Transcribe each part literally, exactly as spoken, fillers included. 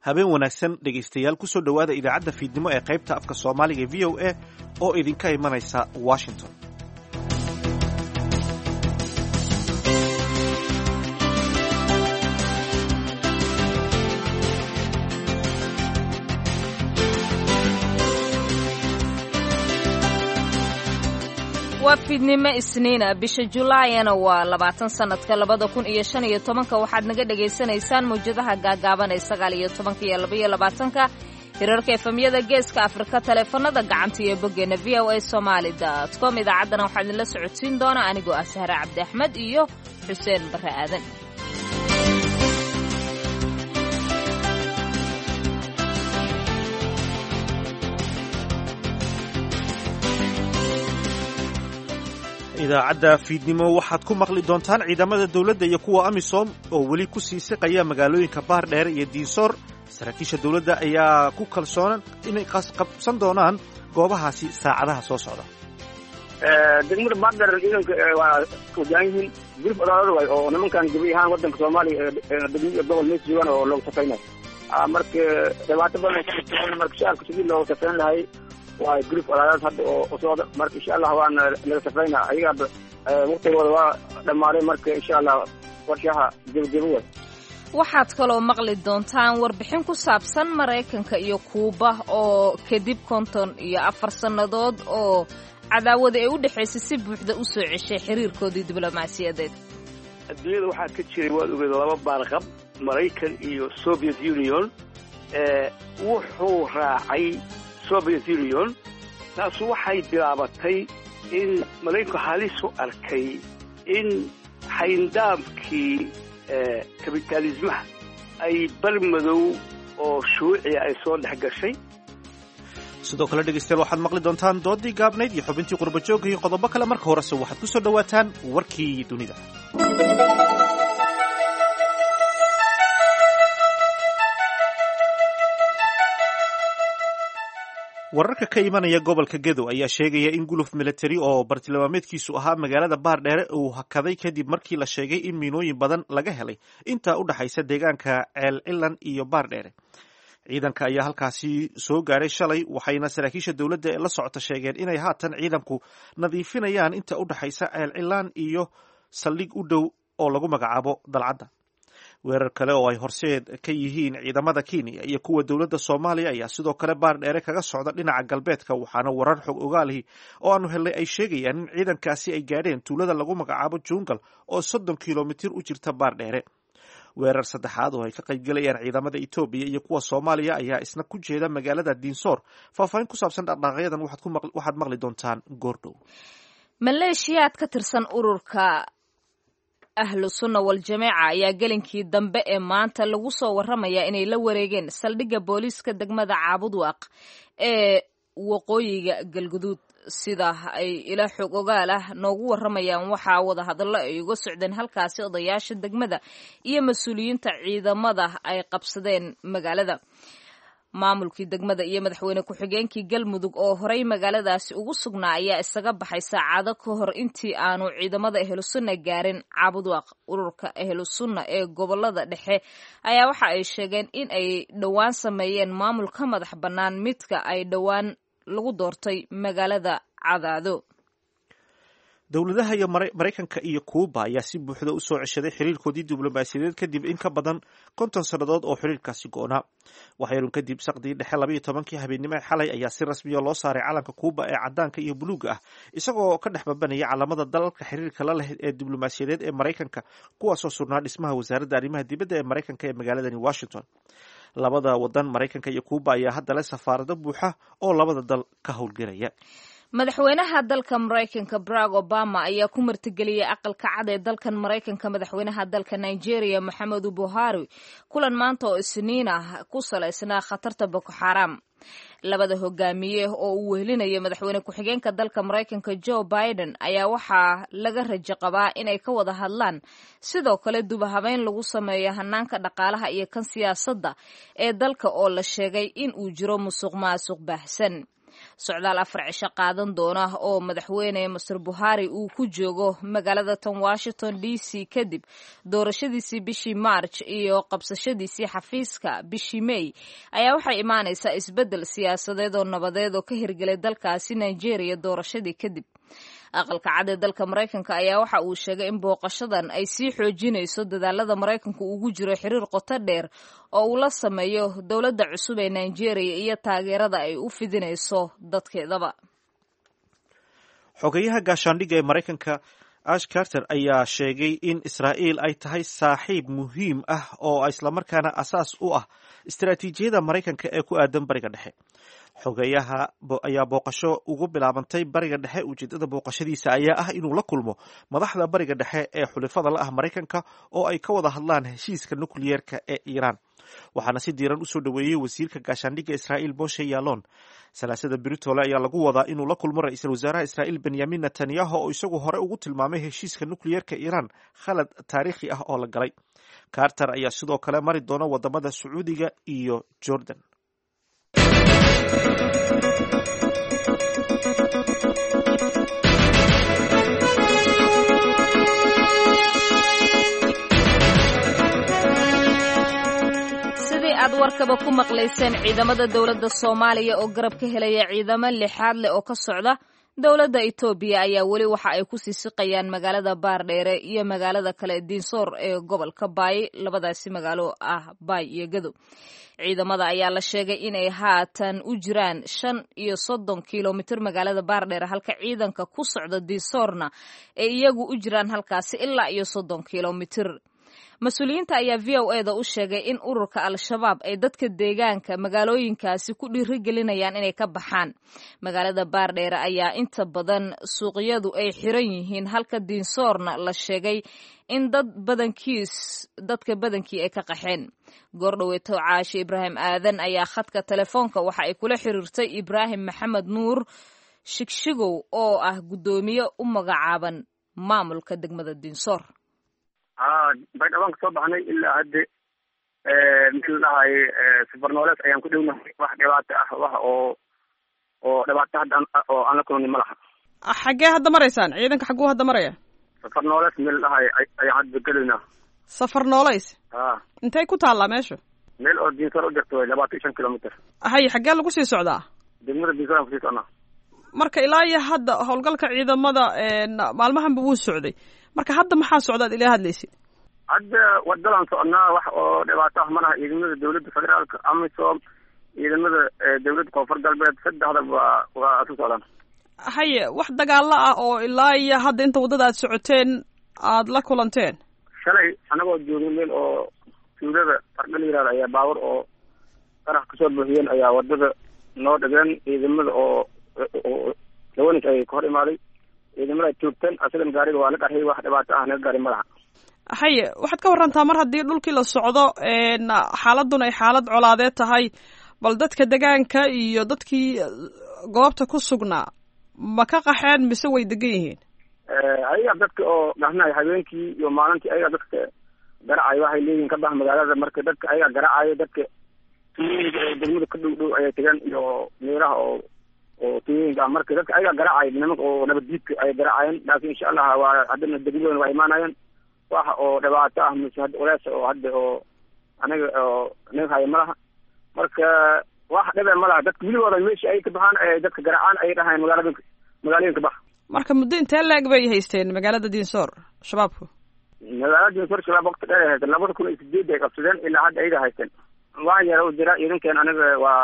habeen wanaagsan dhegaystayaal ku soo dhowaada idaacadda fiidnimo ee qaybta afka soomaaliga v o a oo idinka imanaysa washington. waa fiidnimo isniina bisha julaayana waa labaatan sanadka labada kun iyo shan iyo tobanka waxaad naga dhagaysanaysaan mawjadaha gaagaaban ee sagaal iyo tobanka iyo labaiyo labaatanka hirarka efemyada geeska afrika taleefanada gacanta iyo boggeena v o a somaali dot com idaacaddana waxaa idinla socodsiin doona anigoo ah sahre cabdi axmed iyo xuseen barre aadan. idaacadda fiidnimo waxaad ku maqli doontaan ciidamada dawladda iyo kuwa amisom oo weli ku sii siqaya magaalooyinka baardheer iyo diinsoor. saraakiisha dawladda ayaa ku kalsoon inay qabsan doonaan goobahaasi saacadaha soo socda. degmada baardheer ciidanka waa wajahan yihiin gurub odaalada waay oo nimankan gabi ahaan waddanka soomaaliya degmada gobol mees joogaan oo loogu safaynayo marka dhibaato badan marka shacabka sidii loogu safayn lahay waa group alaadaas hadda oo socda marka insha Allah waan laga safraynaa ayaga waqtigooda waa dhamaaday marka insha Allah warshaha dibadibada. waxaad kaloo maqli doontaan warbixin ku saabsan Mareykanka iyo Kuuba oo kadib konton iyo afar sannadood oo cadaawada ay u dhaxaysay si buuxda u soo ceshay xiriirkoodii diblomaasiyadeed. adduunyada waxaa ka jiray waad ogeed laba baarqab Mareykan iyo Soviet Union ee wuxuu raacay Soviet Union taas waxay bilaabatay in Mareykanku halis u arkay in xayndaabkii kapitalismaha ay barmadow oo shuuci ay soo dhex gashay. sidoo kale dhegaystayaal waxaad maqli doontaan doodii gaabnayd iyo xubintii qurba joogga iyo qodobo kale. marka horese waxaad ku soo dhowaataan warkii dunida. wararka ka imanaya gobolka Gedo ayaa sheegaya in guluf military oo bartilmaameedkiisu ahaa magaalada Baardheere uu hakaday kadib markii la sheegay in miinooyin badan laga helay inta u dhaxaysa deegaanka Ceel Cilan iyo Baardheere. ciidanka ayaa halkaasi soo gaaray shalay waxayna saraakiisha dawladda ee la socota sheegeen inay haatan ciidanku nadiifinayaan inta u dhaxaysa Ceel Cilan iyo saldhig u dhow oo lagu magacaabo Dalcadda. weerar kale oo ay horseed ka yihiin ciidamada Kenya iyo kuwa dawladda Soomaaliya ayaa sidoo kale Baardheere kaga socda dhinaca galbeedka waxaana warar xog ogaalihi oo aanu helay ay sheegayaan in ciidankaasi ay gaadheen tuulada lagu magacaabo Jungal oo soddon kilomitir u jirta Baardheere. weerar saddexaad oo ay ka qaybgalayaan ciidamada Itoobiya iyo kuwa Soomaaliya ayaa isna ku jeeda magaalada Diinsoor. faahfaahin ku saabsan dhaqdhaqaaqyadan waxaad maqli doontaan goordhow. maleeshiyaad ka tirsan ururka ahlu sunna wal jameeca ayaa gelinkii dambe ee maanta lagu soo warramayaa inay la wareegeen saldhigga booliiska degmada Caabudwaaq ee waqooyiga Galguduud. sida ay ila xog ogaal ah noogu warramayaan waxaa wada hadallo ay uga socdeen halkaasi odayaasha degmada iyo mas-uuliyiinta ciidamada ay qabsadeen magaalada. maamulkii degmada iyo madaxweyne ku-xigeenkii Galmudug oo horey magaaladaasi ugu sugnaa ayaa isaga baxay saacado ka hor intii aanu ciidamada Ahlusunna gaarin Caabudwaaq. ururka Ahlusunna ee gobolada dhexe ayaa waxa ay sheegeen in ay dhowaan sameeyeen maamul ka madax bannaan midka ay dhowaan lagu doortay magaalada Cadaado. dowladaha iyo Mareykanka iyo Kuuba ayaa si buuxda u soo ceshaday xiriirkoodii diblomaasiyadeed kadib in ka badan konton sannadood oo xiriirkaasi go'naa. waxyarun kadib saqdii dhexe laba iyo tobankii habeenimo xalay ayaa si rasmiya loo saaray calanka Kuuba ee cadaanka iyo buluuga ah isagoo ka dhex babanaya calaamada dalalka xiriirka la leh ee diblomaasiyadeed ee Mareykanka kuwaasoo surnaa dhismaha wasaaradda arrimaha dibadda ee Mareykanka ee magaaladani Washington. labada wadan Mareykanka iyo Kuuba ayaa hadda leh safaarado buuxa oo labada dal ka howlgelaya. madaxweynaha dalka Mareykanka Barack Obama ayaa ku martigeliyay aqalka cad ee dalkan Mareykanka madaxweynaha dalka Nigeria Muhammadu Buhari kulan maanta oo isniin ah ku salaysnaa khatarta Boko Haram. labada hogaamiye oo uu wehelinaya madaxweyne ku-xigeenka dalka Mareykanka Joe Biden ayaa waxaa laga rajo qabaa inay ka wada hadlaan sidoo kale dubahabeyn lagu sameeyo hanaanka dhaqaalaha iyo kan siyaasadda ee dalka oo la sheegay in uu jiro musuqmaasuq baahsan. socdaal afar cisho qaadan doona oo madaxweyne master buhari uu ku joogo magaalada tan washington d c kadib doorashadiisii bishii march iyo qabsashadiisii xafiiska bishii may ayaa waxay imaanaysaa isbeddel siyaasadeed oo nabadeed oo ka hirgelay dalkaasi nigeria doorashadii kadib aqalka cad ee dalka maraykanka ayaa waxa uu sheegay in booqashadan ay sii xoojinayso dadaalada maraykanku ugu jiro xiriir qoto dheer oo uu la sameeyo dowladda cusub ee nigeria iyo taageerada ay u fidinayso dadkeedaba xogeyaha gaashaandhigga ee maraykanka ash carter ayaa sheegay in israa'iil ay tahay saaxiib muhiim ah oo islamarkaana asaas u ah istaraatiijiyada maraykanka ee ku aadan bariga dhexe xogeyaha ayaa booqasho ugu bilaabantay bariga dhexe ujeedada booqashadiisa ayaa ah inuu la kulmo madaxda bariga dhexe ee xulifada la ah maraykanka oo ay ka wada hadlaan heshiiska nukliyeerka ee iiraan waxaana si diiran usoo dhoweeyey wasiirka gaashaandhigga israa'iil moshe yaalon salaasada britole ayaa lagu wadaa inuu la kulmo ra-iisul wasaaraha israa'iil benyamin netanyahu oo isagu hore ugu tilmaamay heshiiska nukliyeerka iiraan khalad taariikhi ah oo la galay carter ayaa sidoo kale mari doona wadamada sacuudiga iyo jordan aad warkaba ku maqlayseen ciidamada dowladda Soomaaliya oo garab ka helaya ciidamo lixaad leh oo ka socda dowladda Itoobiya ayaa weli waxa ay ku siisiqayaan magaalada Baardheere iyo magaalada kale Diinsoor ee gobolka Baay labadaasi magaalo ah Baay iyo Gado ciidamada ayaa la sheegay inay haatan u jiraan shan iyo soddon kiiloomitir magaalada Baardheere halka ciidanka ku socda Diinsoorna ay iyagu u jiraan halkaasi ilaa iyo soddon kiiloomitir mas-uuliyiinta ayaa v o eda u sheegay in ururka al-shabaab ay dadka deegaanka magaalooyinkaasi ku dhiirigelinayaan inay ka baxaan magaalada Baardheere ayaa inta badan suuqyadu ay xiran yihiin halka Diinsoorna la sheegay in dad badankiis dadka badankii ay ka qaxeen goordhaweeto Caashi Ibraahim Aadan ayaa khadka telefoonka waxa ay kula xiriirtay Ibraahim Maxamed Nuur Shigshigow oo ah gudoomiye u magacaaban maamulka degmada Diinsoor baydhawaan ka soo baxnay ilaa hadde meel dhahay safarnooleed ayaan ku dhownahay wax dhibaato ah wax oo oo dhibaato hadda oo aan la kulmin malaha xaggee hadda maraysaan ciidanka xagguu hadda maraya safarnooleed meel dhahay ayaan hadda gelaynaa safarnoolays a intay ku taallaa meesha meel oo Diinsoor u jirto way labaatan iyo shan kilomitir hay xaggee lagu sii socdaa degmada Diinsoor aan kusii socnaa marka ilaa iyo hadda howlgalka ciidamada maalmahanba wuu socday marka hadda maxaa socdaad ilaa hadlaysid hadda wadalaan socnaa wax oo dhibaato ah malaha ciidamada dowladda federaalka amisom ciidamada dowladda koonfur galbeed saddexda waa waa isu socdaan haye wax dagaalo ah oo ilaa iyo hadda inta waddada aad socoteen aad la kulanteen shalay anagoo joogay meel oo tuulada fardha la yihahda ayaa baawar oo qarax kasoo buuxiyeen ayaa wadada noo dhageen ciidamada oo lawanis ay ka hor imaaday ciidamada joogteen asagan gaariga waa la qarxiyay wax dhibaato ah naga gaari malaha haye waxaad ka warantaa mar haddii dhulkii la socdo xaaladuna ay xaalad colaadeed tahay bal dadka degaanka iyo dadkii goobta ku sugnaa ma ka qaxeen mise way degan yihiin ayaga dadka oo dhahnaay habeenkii iyo maalintii ayaga dadka garacay waxay leeyihin ka bax magaalada marka dadka ayaga garacayo dadka tuulooyinka oo degmada ka dhow dhow ayay tegaan iyo meelaha oo oo tuulooyinka ah marka dadka ayaga garacay nimanka oo nabaddiidka ay garacayeen laakiin insha allah waa haddana degmadooda waa imaanayeen wax oo dhibaato ah mise hadda walaasha oo hadda oo anaga oo naga haya malaha marka wax dhibe malaha dadka weligooda meeshii ay ka baxaan ee dadka garacaan ay dhahayn magaalada magaalooyinka bax marka muddo intee leeg bay haysteen magaalada Diinsoor shabaabku magaalada Diinsoor shabaab waqti dheer ay haysteen labada kun iyo sideed ay qabsadeen ilaa hadda ayaga haysteen wax yar oo jira idinkeen anaga waa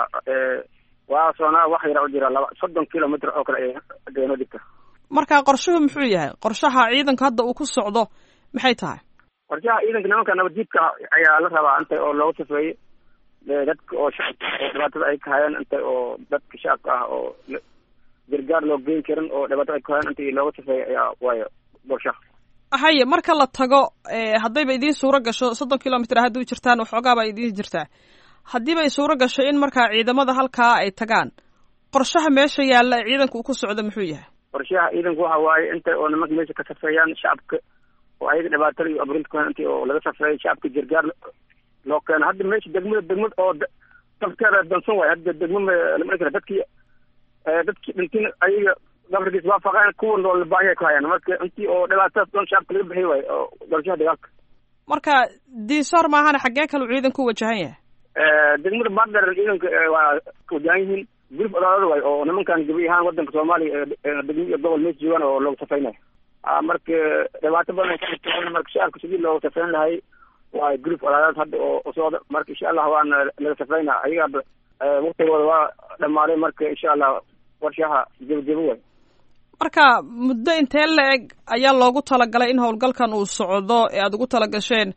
waa soonaa wax yar oo jira laba soddon kilomitir oo kale ay deeno digta marka qorshuhu muxuu yahay qorshaha ciidanka hadda uu ku socdo maxay tahay qorshaha ciidanka nimanka nabaddiidka ayaa la rabaa inta oo loogu safeeyey dadka oo shacabka oo dhibaatada ay ka hayaan inta oo dadka shacabka ah oo gargaar loo geyn karin oo dhibaato ay ka hayaan inta loogu safeeyey ayaa waayo qorshaha haye marka la tago haddayba idiin suuro gasho soddon kilomitir hadda u jirtaan waxoogaaba idiin jirtaa haddiiba ay suuro gasho in markaa ciidamada halkaa ay tagaan qorshaha meesha yaalla ciidanka uu ku socdo muxuu yahay qorshaha ciidanku waxa waaye inta oo nimanka meesha ka safeeyaan shacabka oo ayaga dhibaatada iyo abrinta ku intii oo laga safreeyay shacabka gargaar loo keeno hadda meesha degmada degmad oo dafteeda dansan waay hadda degmada lama kira dadkii dadkii dhintin ayaga gabarkiis waafaqeen kuwa nool baahiya ku hayaan marka intii oo dhibaatadaas doon shacabka laga bixi waayo oo doorashaha dagaalka marka diinsoor maahana xaggee kalu ciidan ku wajahan yahay degmada baardheer ciidanka waa wajahan yihiin gurub odaalada waay oo nimankan gabi ahaan wadanka soomaaliya degmo iyo gobol mees joogaan oo loogu safaynayo marka dhibaato badan ay marka shacabka sidii loogu safayn lahay waa group odaalad hadda oo socda marka insha allah waana laga safaynaa ayaga waqtigooda waa dhamaaday marka insha allah warshaha jabjabo waay marka muddo intee la-eg ayaa loogu talagalay in howlgalkan uu socdo ee aada ugu talagasheen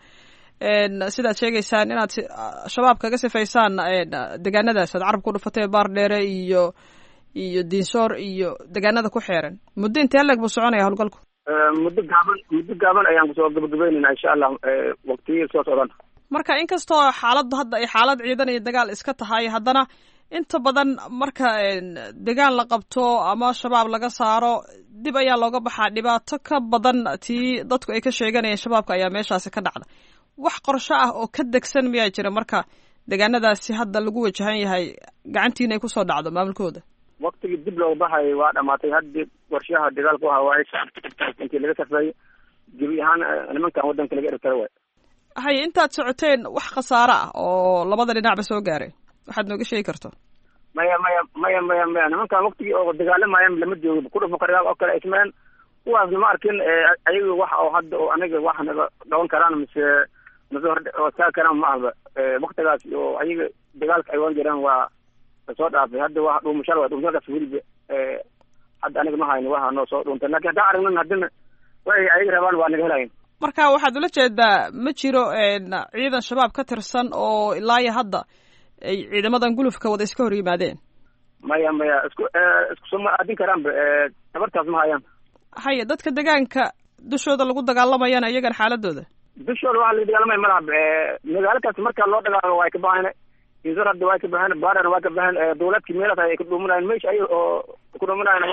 sidaad sheegaysaan inaad shabaab kaga sifaysaan degaanadaas aad carabka u dhufatay baardheere iyo iyo diinsoor iyo degaanada ku xeeran muddo intee la-eg buu soconaya howlgalku muddo gaaban muddo gaaban ayaan kusoo gabagabeynayna insha allah waqtiyii soo socdaan marka inkastoo xaaladdu hadda ay xaalad ciidan iyo dagaal iska tahay haddana inta badan marka degaan la qabto ama shabaab laga saaro dib ayaa looga baxaa dhibaato ka badan tii dadku ay ka sheeganayeen shabaabka ayaa meeshaasi ka dhacda wax qorsho ah oo ka degsan miyaa jira marka degaanadaasi hadda lagu wajahan yahay gacantiina ay kusoo dhacdo maamulkooda waktigii dib looga baxay waa dhamaatay haddi warshaha dagaalku ahaa waaye shacabka intii laga safeeyey gebi ahaan nimankan wadanka laga ertara waay haye intaad socoteen wax khasaare ah oo labada dhinacba soo gaaray waxaad nooga sheegi karto maya maya maya maya maya nimankan waktigii oo dagaalamayan lama joogo ku dhufo qaryaal oo kale ismeen kuwaasna ma arkin ayaga wax oo hadda oo aniga wax naga dhawan karaan mise mise hortaa karaan ma ahba waktigaas oo ayaga dagaalka ay wan jiraan waa soo dhaafay hadda waa dhuumashaal waa dhuumashalkaas weliba hadda aniga ma hayno waxa noo soo dhuuntay lakin haddaan aragnan haddina way ayaga rabaan waa naga helayin marka waxaad ula jeedaa ma jiro ciidan shabaab ka tirsan oo ilaa iyo hadda ay ciidamadan gulufka wada iska hor yimaadeen maya maya isku isku soo ma aadin karaanba tabartaas ma hayaan haye dadka degaanka dushooda lagu dagaalamayana iyagan xaaladooda dushooda waxa laga dagaalamaya malahab magaalakaas marka loo dagaalo waa ka baxayna insar hadda waa ka baxeen baarana waa ka baxeen dawladkii meelaas ay ka dhuumanayaan meesha ay oo ku dhuumanayaan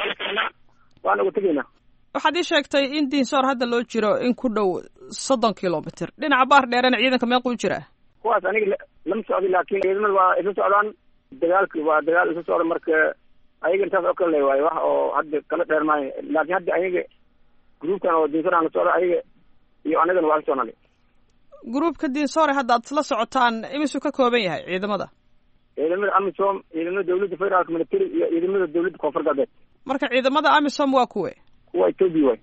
waana uga tegeyna waxaad ii sheegtay in diinsoor hadda loo jiro in ku dhow soddon kilomitr dhinaca baar dheerena ciidanka meequu jiraa kuwaas aniga lama socdi laakin ciidamada waa isla socdaan dagaalki waa dagaal isla socda marka ayaga intaas oo kale le waayo wax oo hadda kala dheer maayo laakin hadda ayaga groupkan oo diinsoor aan la socda ayaga iyo anagana waa la socnale groupka diinsoore hadda ad isla socotaan imisuu ka kooban yahay ciidamada ciidamada amisom ciidamada dawladda federaalka military iyo ciidamada dawladda koonfur galbeed marka ciidamada amisom waa kuwe kuwa etoobiya waay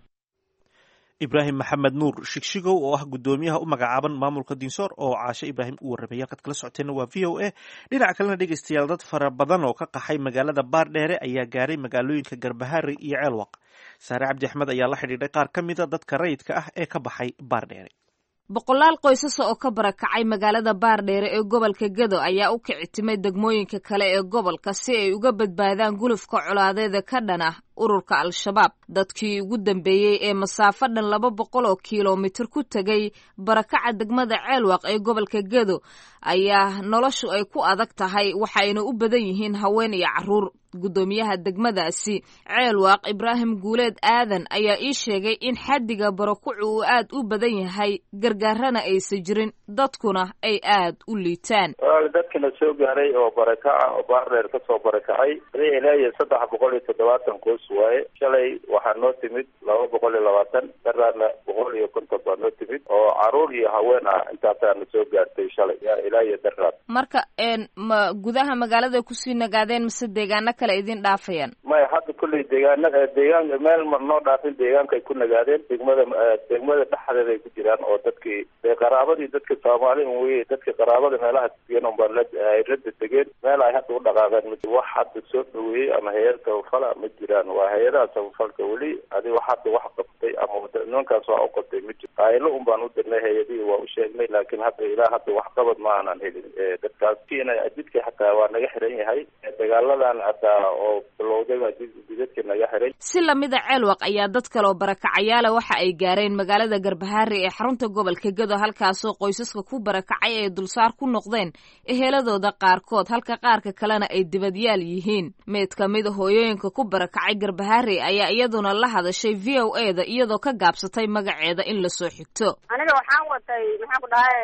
ibraahim maxamed nuur shigshigow oo ah guddoomiyaha u magacaaban maamulka diinsoor oo caashe ibraahim u warramay halkaad kala socoteenna waa v o a dhinaca kalena dhegeystayaal dad fara badan oo ka qaxay magaalada baardheere ayaa gaaray magaalooyinka garbahaari iyo ceelwaq saare cabdi axmed ayaa la xidhiidhay qaar ka mida dadka rayidka ah ee ka baxay baardheere boqolaal qoysas oo ka barakacay magaalada baardheere ee gobolka gedo ayaa u kicitimay degmooyinka kale ee gobolka si ay uga badbaadaan gulufka colaadeeda ka dhan ah ururka al-shabaab dadkii ugu dambeeyey ee masaafo dhan laba boqol oo kilomitir ku tegay barakaca degmada ceelwaq ee gobolka gedo ayaa noloshu ay ku adag tahay waxayna u badan yihiin haween iyo carruur guddoomiyaha degmadaasi ceelwaq ibraahim guuleed aadan ayaa ii sheegay in xaddiga barakucu uu aad u badan yahay gargaarana aysan jirin dadkuna ay aad u liitaan dadkana soo gaaray oo barakaca oo baardheer ka soo barakacay ilaa iyo saddex boqol iyo toddobaatan qoys waaye shalay waxaa noo timid laba boqol iyo labaatan daraarna boqol iyo konton baa noo timid oo caruur iyo haween ah intaasaana soo gaartay shalay ilaa iyo daraar marka ma gudaha magaalada kusii nagaadeen mise deegaano kale idin dhaafayaan maya hadda kulley deegaana deegaan meel ma noo dhaafin deegaankaay ku nagaadeen degmada degmada dhexdeeda ay ku jiraan oo dadkii dee qaraabadii dadka soomaali weye dadka qaraabada meelaha degan unbaa la ay rada degeen meel ay hadda u dhaqaaqeen m wax hadda soo dhaweeyey ama hay-ad sabafala ma jiraan waa hay-adaha sabafalka weli adi wax hadda wax qabtay ama nimankaas waa u qabtay ma jiro qaaylo un baan u dirnay hay-adihii waa u sheegnay laakiin hadda ilaa hadda wax qabad ma aanan helin dadkaas kiina jidka xataa waa naga xiran yahay dagaaladan hataa oo bilowday baa jidadka naga xiray si lamida ceelwaq ayaa dad kale oo barakacayaala waxa ay gaareen magaalada garbahaari ee xarunta gobolka gedo halkaasoo qoysaska ku barakacay ay dulsaar ku noqdeen eheladooda qaarkood halka qaarka kalena ay dibadyaal yihiin mid ka mida hooyooyinka ku barakacay garbahaari ayaa iyaduna la hadashay v o e da iyadoo ka gaabsatay magaceeda in lasoo xigto aniga waxaan watay maxaan ku dhahay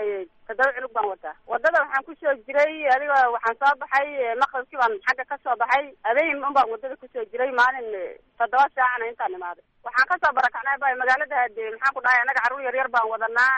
toddoba cunug baan wataa. Wadada waxaan kusoo jiray adiga waxaan soo baxay maqribkii baan xagga ka soo baxay habeen un baan wadada kusoo jiray maalin toddoba saacana intaan imaaday. waxaan ka soo barakacnay bay magaalada hadee maxaan ku dhahay anaga carruur yar yar baan wadanaa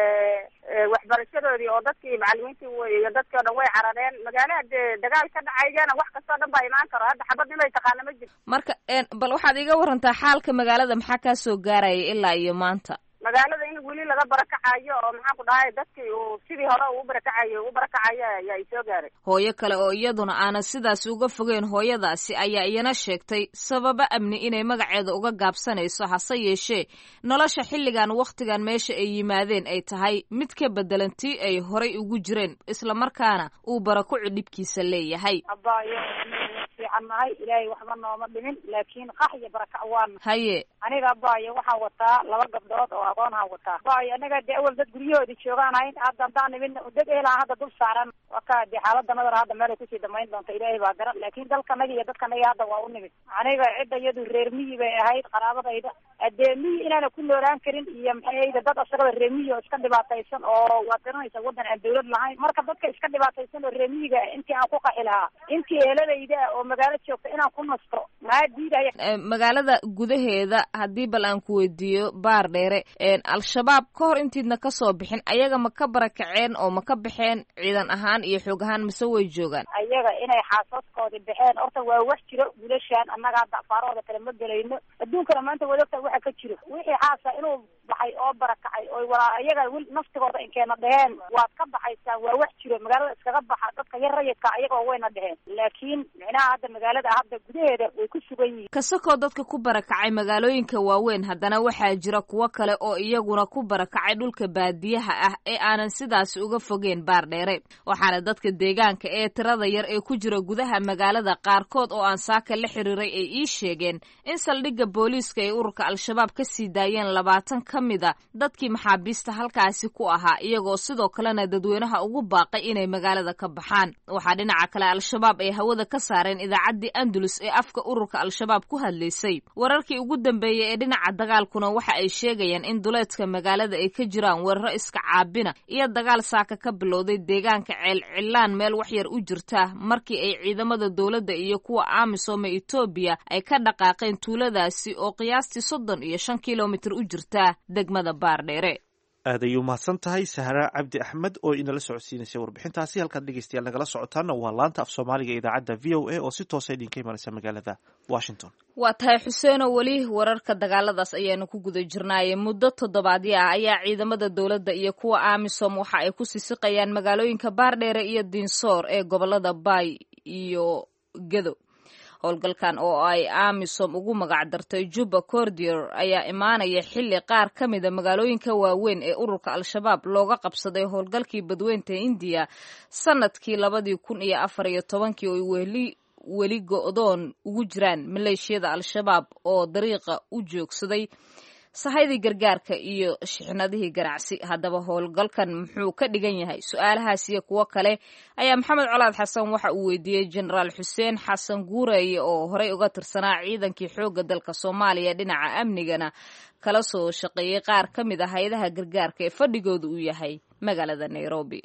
ee waxbarashadoodii oo dadkii macallimiintii iyo dadkii oo dhan way carareen magaalada hadee dagaal ka dhacayana wax kastoo dhan baa imaan karo hadda xabad inay taqaana ma jirto. marka bal waxaad iga warantaa xaalka magaalada maxaa kaa soo gaaraya ilaa iyo maanta? magaalada in weli laga barakacayo oo maxaan ku dhahay dadkii uu sidii hore uu barakacayo uu barakacayo ayaa soo gaaray. hooyo kale oo iyaduna aanan sidaas uga fogeyn hooyadaasi ayaa iyana sheegtay sababa amni inay magaceeda uga gaabsanayso hase yeeshee nolosha xilligan wakhtigan meesha ay yimaadeen ay tahay mid ka bedelan tii ay horay ugu jireen islamarkaana uu barakucu dhibkiisa leeyahay. abaayo fiican nahay ilaahay waxba nooma dhimin laakiin qax iyo barakac waan haye aniga abaayo waxaan wataa laba gabdhood oo aqoonaan wataa. abaayo anaga dee awal dad guryahoodii joogaan ahayn hadda haddaan nimin dad ehelaa hadda dul saaran waka dee xaalada nadar hadda meel ay kusii dhamayn doonta ilaahay baa garan laakiin dalkanaga iyo dadkanaga hadda waa u nimid. aniga cidda iyadu reer miyi bay ahayd qaraabadayda hadee miyi inaana ku noolaan karin iyo maxayda dad asagaba reer miyi oo iska dhibaataysan oo waad garanaysa waddan aan dawlad lahayn marka dadka iska dhibaataysan oo reer miyiga intii aan ku qaxi lahaa intii eheladayda oo magaalo joogta inaan ku nasto maa diidaya. magaalada gudaheeda haddii bal aan ku weydiiyo baar dheere al-shabaab ka hor intiidna kasoo bixin ayaga ma ka barakaceen oo ma ka baxeen ciidan ahaan iyo xoog ahaan mise way joogaan? ayaga inay xaasaskoodii baxeen horta waa wax jiro guulashaan annaga hadda afaarahooda kale ma gelayno adduunkana maanta wadogta waxa ka jiro wixii xaasa inuu baxay oo barakacay oo walaa ayaga naftigooda inkeena dheheen waad ka baxaysaan waa wax jiro magaalada iskaga baxa dadka yar rayidka ayagoo wayna dheheen laakiin micnaha hadda magaalada hadda gudaheeda way ku sugan yihiin. kasakoo dadka ku barakacay magaalooyinka waaweyn haddana waxaa jira kuwo kale oo iyaguna ku barakacay dhulka baadiyaha ah ee aanan sidaasi uga fogeen baar dheere waxaana dadka deegaanka ee tirada yar ee ku jira gudaha magaalada qaarkood oo aan saaka la xiriiray ay ii sheegeen in saldhigga booliiska ay ururka al-shabaab ka sii daayeen labaatan ka mid a dadkii maxaabiista halkaasi ku ahaa iyagoo sidoo kalena dadweynaha ugu baaqay inay magaalada ka baxaan. waxaa dhinaca kale al-shabaab ay hawada ka saareen idaacaddii andalus ee afka ururka al-shabaab ku hadlaysay. wararkii ugu dambeeyey ee dhinaca dagaalkuna waxa ay sheegayaan in duleedka magaalada ay ka jiraan weeraro iska caabina iyo dagaal saaka ka bilowday deegaanka ceel cilaan meel wax yar u jirta markii ay ciidamada dowladda iyo kuwa amisom ee etoobiya ay ka dhaqaaqeen tuuladaasi oo qiyaastii soddon iyo shan kilomitir u jirta degmada baardheere. aad ayuu mahadsan tahay sahra cabdi axmed oo inala socodsiinaysay warbixintaasi halkaad dhegeystayaal nagala socotaana waa laanta af soomaaliga idaacadda v o a oo si toosa idinka imanaysa magaalada washington. waa tahay xuseenoo weli wararka dagaaladaas ayaanu ku guda jirnaaye muddo toddobaadyo ah ayaa ciidamada dowladda iyo kuwa amisom waxa ay ku sisiqayaan magaalooyinka baardheere iyo diinsoor ee gobolada baay iyo gedo. howlgalkan oo ay amisom ugu magac dartay juba cordier ayaa imaanaya xilli qaar ka mida magaalooyinka waaweyn ee ururka al-shabaab looga qabsaday howlgalkii badweynta indiya sanadkii labadii kun iyo afar iyo tobankii oo weli weli go-doon ugu jiraan maleeshiyada al-shabaab oo dariiqa u joogsaday sahaydii gargaarka iyo shixnadihii ganacsi. haddaba howlgalkan muxuu ka dhigan yahay? su-aalahaas iyo kuwo kale ayaa maxamed colaad xasan waxa uu weydiiyey jenaraal xuseen xasan guureeye oo horey uga tirsanaa ciidankii xoogga dalka soomaaliya dhinaca amnigana kala soo shaqeeyey qaar ka mid ah hay-adaha gargaarka ee fadhigooda uu yahay magaalada nairobi.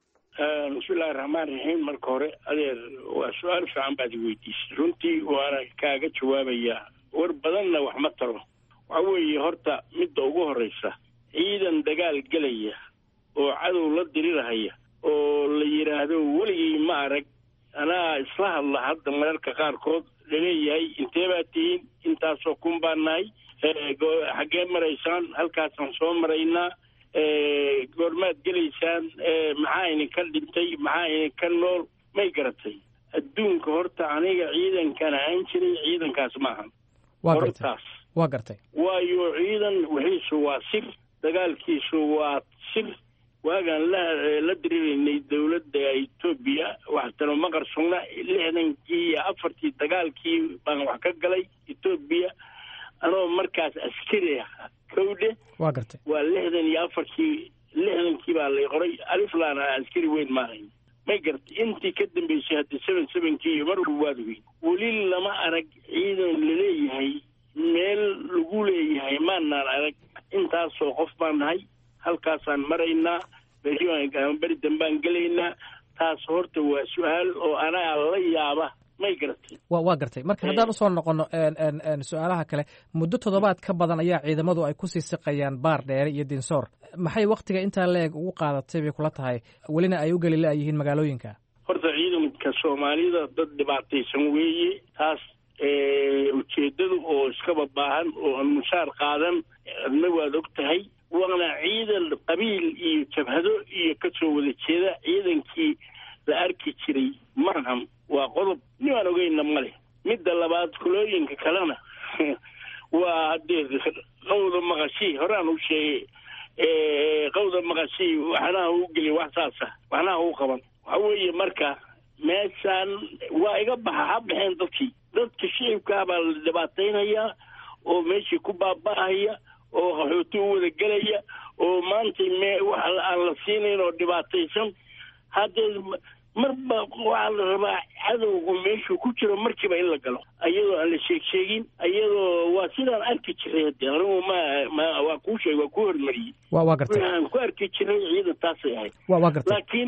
bismillahi raxmaan raxiim. marka hore adeer waa su-aal fiican baad weydiisay runtii waana kaaga jawaabayaa war badanna wax ma taro. waxa weeye horta midda ugu horreysa ciidan dagaal gelaya oo cadow la dirirahaya oo la yidhaahdo weligii ma arag anaa isla hadla hadda mararka qaarkood laleeyahay intee baad tihiin intaasoo kun baan nahay xaggee maraysaan halkaasaan soo maraynaa goormaad gelaysaan maxaa idinka dhintay maxaa idinka nool may garatay adduunka horta aniga ciidankan ahaan jiray ciidankaas maahan hortaas waa gartay waayo ciidan wixiisu waa sir dagaalkiisu waa sir waagaan la la diriraynay dawladda Ethiopia waxtana ma qarsugna lixdankii iyo afartii dagaalkii baan wax ka galay Ethiopia anoo markaas askari ah kowde waa gartay waa lixdan iyo afartii lixdankii baa la qoray alif laana askari weyn maahay may gartay intii ka dambeysay hadda seven seven-kii mar waadwi wali lama arag ciidan laleeyahay meel lagu leeyahay maanaan arag intaasoo qof baan nahay halkaasaan maraynaa beri beri dambaan gelaynaa. taas horta waa su-aal oo anaa la yaaba. may garatay wa waa gartay marka haddaan usoo noqono su-aalaha kale muddo toddobaad ka badan ayaa ciidamadu ay kusii siqayaan baar dheere iyo dinsoor maxay waktiga intaa la-eg ugu qaadatay bay kula tahay welina ay u geli la-yihiin magaalooyinka horta ciidanka soomaalida dad dhibaataysan weeye taas ujeedadu oo iskaba baahan oo aan mushaar qaadan adna waad og tahay waana ciidan qabiil iyo jabhado iyo kasoo wada jeeda ciidankii la arki jiray marham waa qodob nimaan ogeyna male midda labaad kulooyinka kalena waa haddee qawda maqashii horaan u sheegay qawda maqashii waxnaha u geli wax saasa waxnaha u qaban waxa weeye marka meeshaan waa iga baxa ha baxeen dadkii dadka shicibkaa baa la dhibaataynayaa oo meeshii ku baaba'ahaya oo qaxooti u wada gelaya oo maanta me wax aan la siinayn oo dhibaataysan haddee marba waxaa la rabaa cadowgu meeshuu ku jiro markiiba in la galo ayadoo aan la sheeg sheegin ayadoo waa sidaan arki jiray hadde anigu ma ma waa kuu sheeg waa ku hormariyey wa waa gartay waxaan ku arki jiray ciidan taasay ahayd wa waa gartay laakiin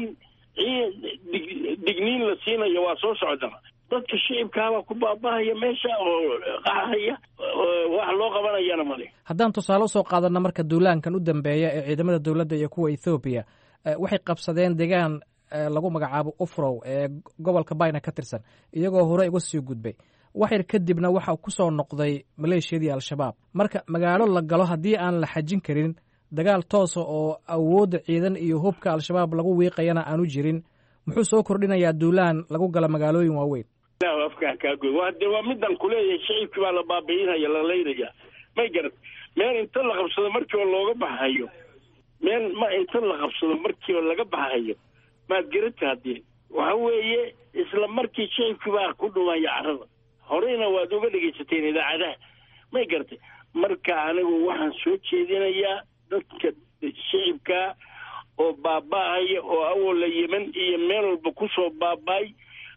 digniin la siinayo waa soo socdana dadka shicibkaaba ku baabahaya meesha oo qaxaya wax loo qabanayana male haddaan tusaale usoo qaadano marka duulaankan u dambeeya ee ciidamada dowladda iyo kuwa ethoobiya waxay qabsadeen deegaan lagu magacaabo ufrow ee gobolka bayna ka tirsan iyagoo hore uga sii gudbay wax yar kadibna waxa ku soo noqday maleeshiyadii al-shabaab marka magaalo la galo haddii aan la xajin karin dagaal toosa oo awoodda ciidan iyo hubka al-shabaab lagu wiiqayana aanu jirin muxuu soo kordhinayaa duulaan lagu gala magaalooyin waaweyn afkaa kaagoy waa de waa midaan kuleeyahay shicibkii baa la baabi'inaya la laynaya may garat meel inta la qabsado markiiba looga baxayo meel ma inta la qabsado markiiba laga baxayo maad garata haddee waxa weeye isla markii shicibkii baa ku dhumaya carada horeyna waad uga dhegaysateen idaacadaha may garatay marka anigu waxaan soo jeedinayaa dadka shicibka oo baaba'aya oo awola yemen iyo meel walba kusoo baaba'ay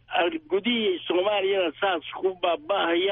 gudihii soomaaliyana saas ku baaba'aya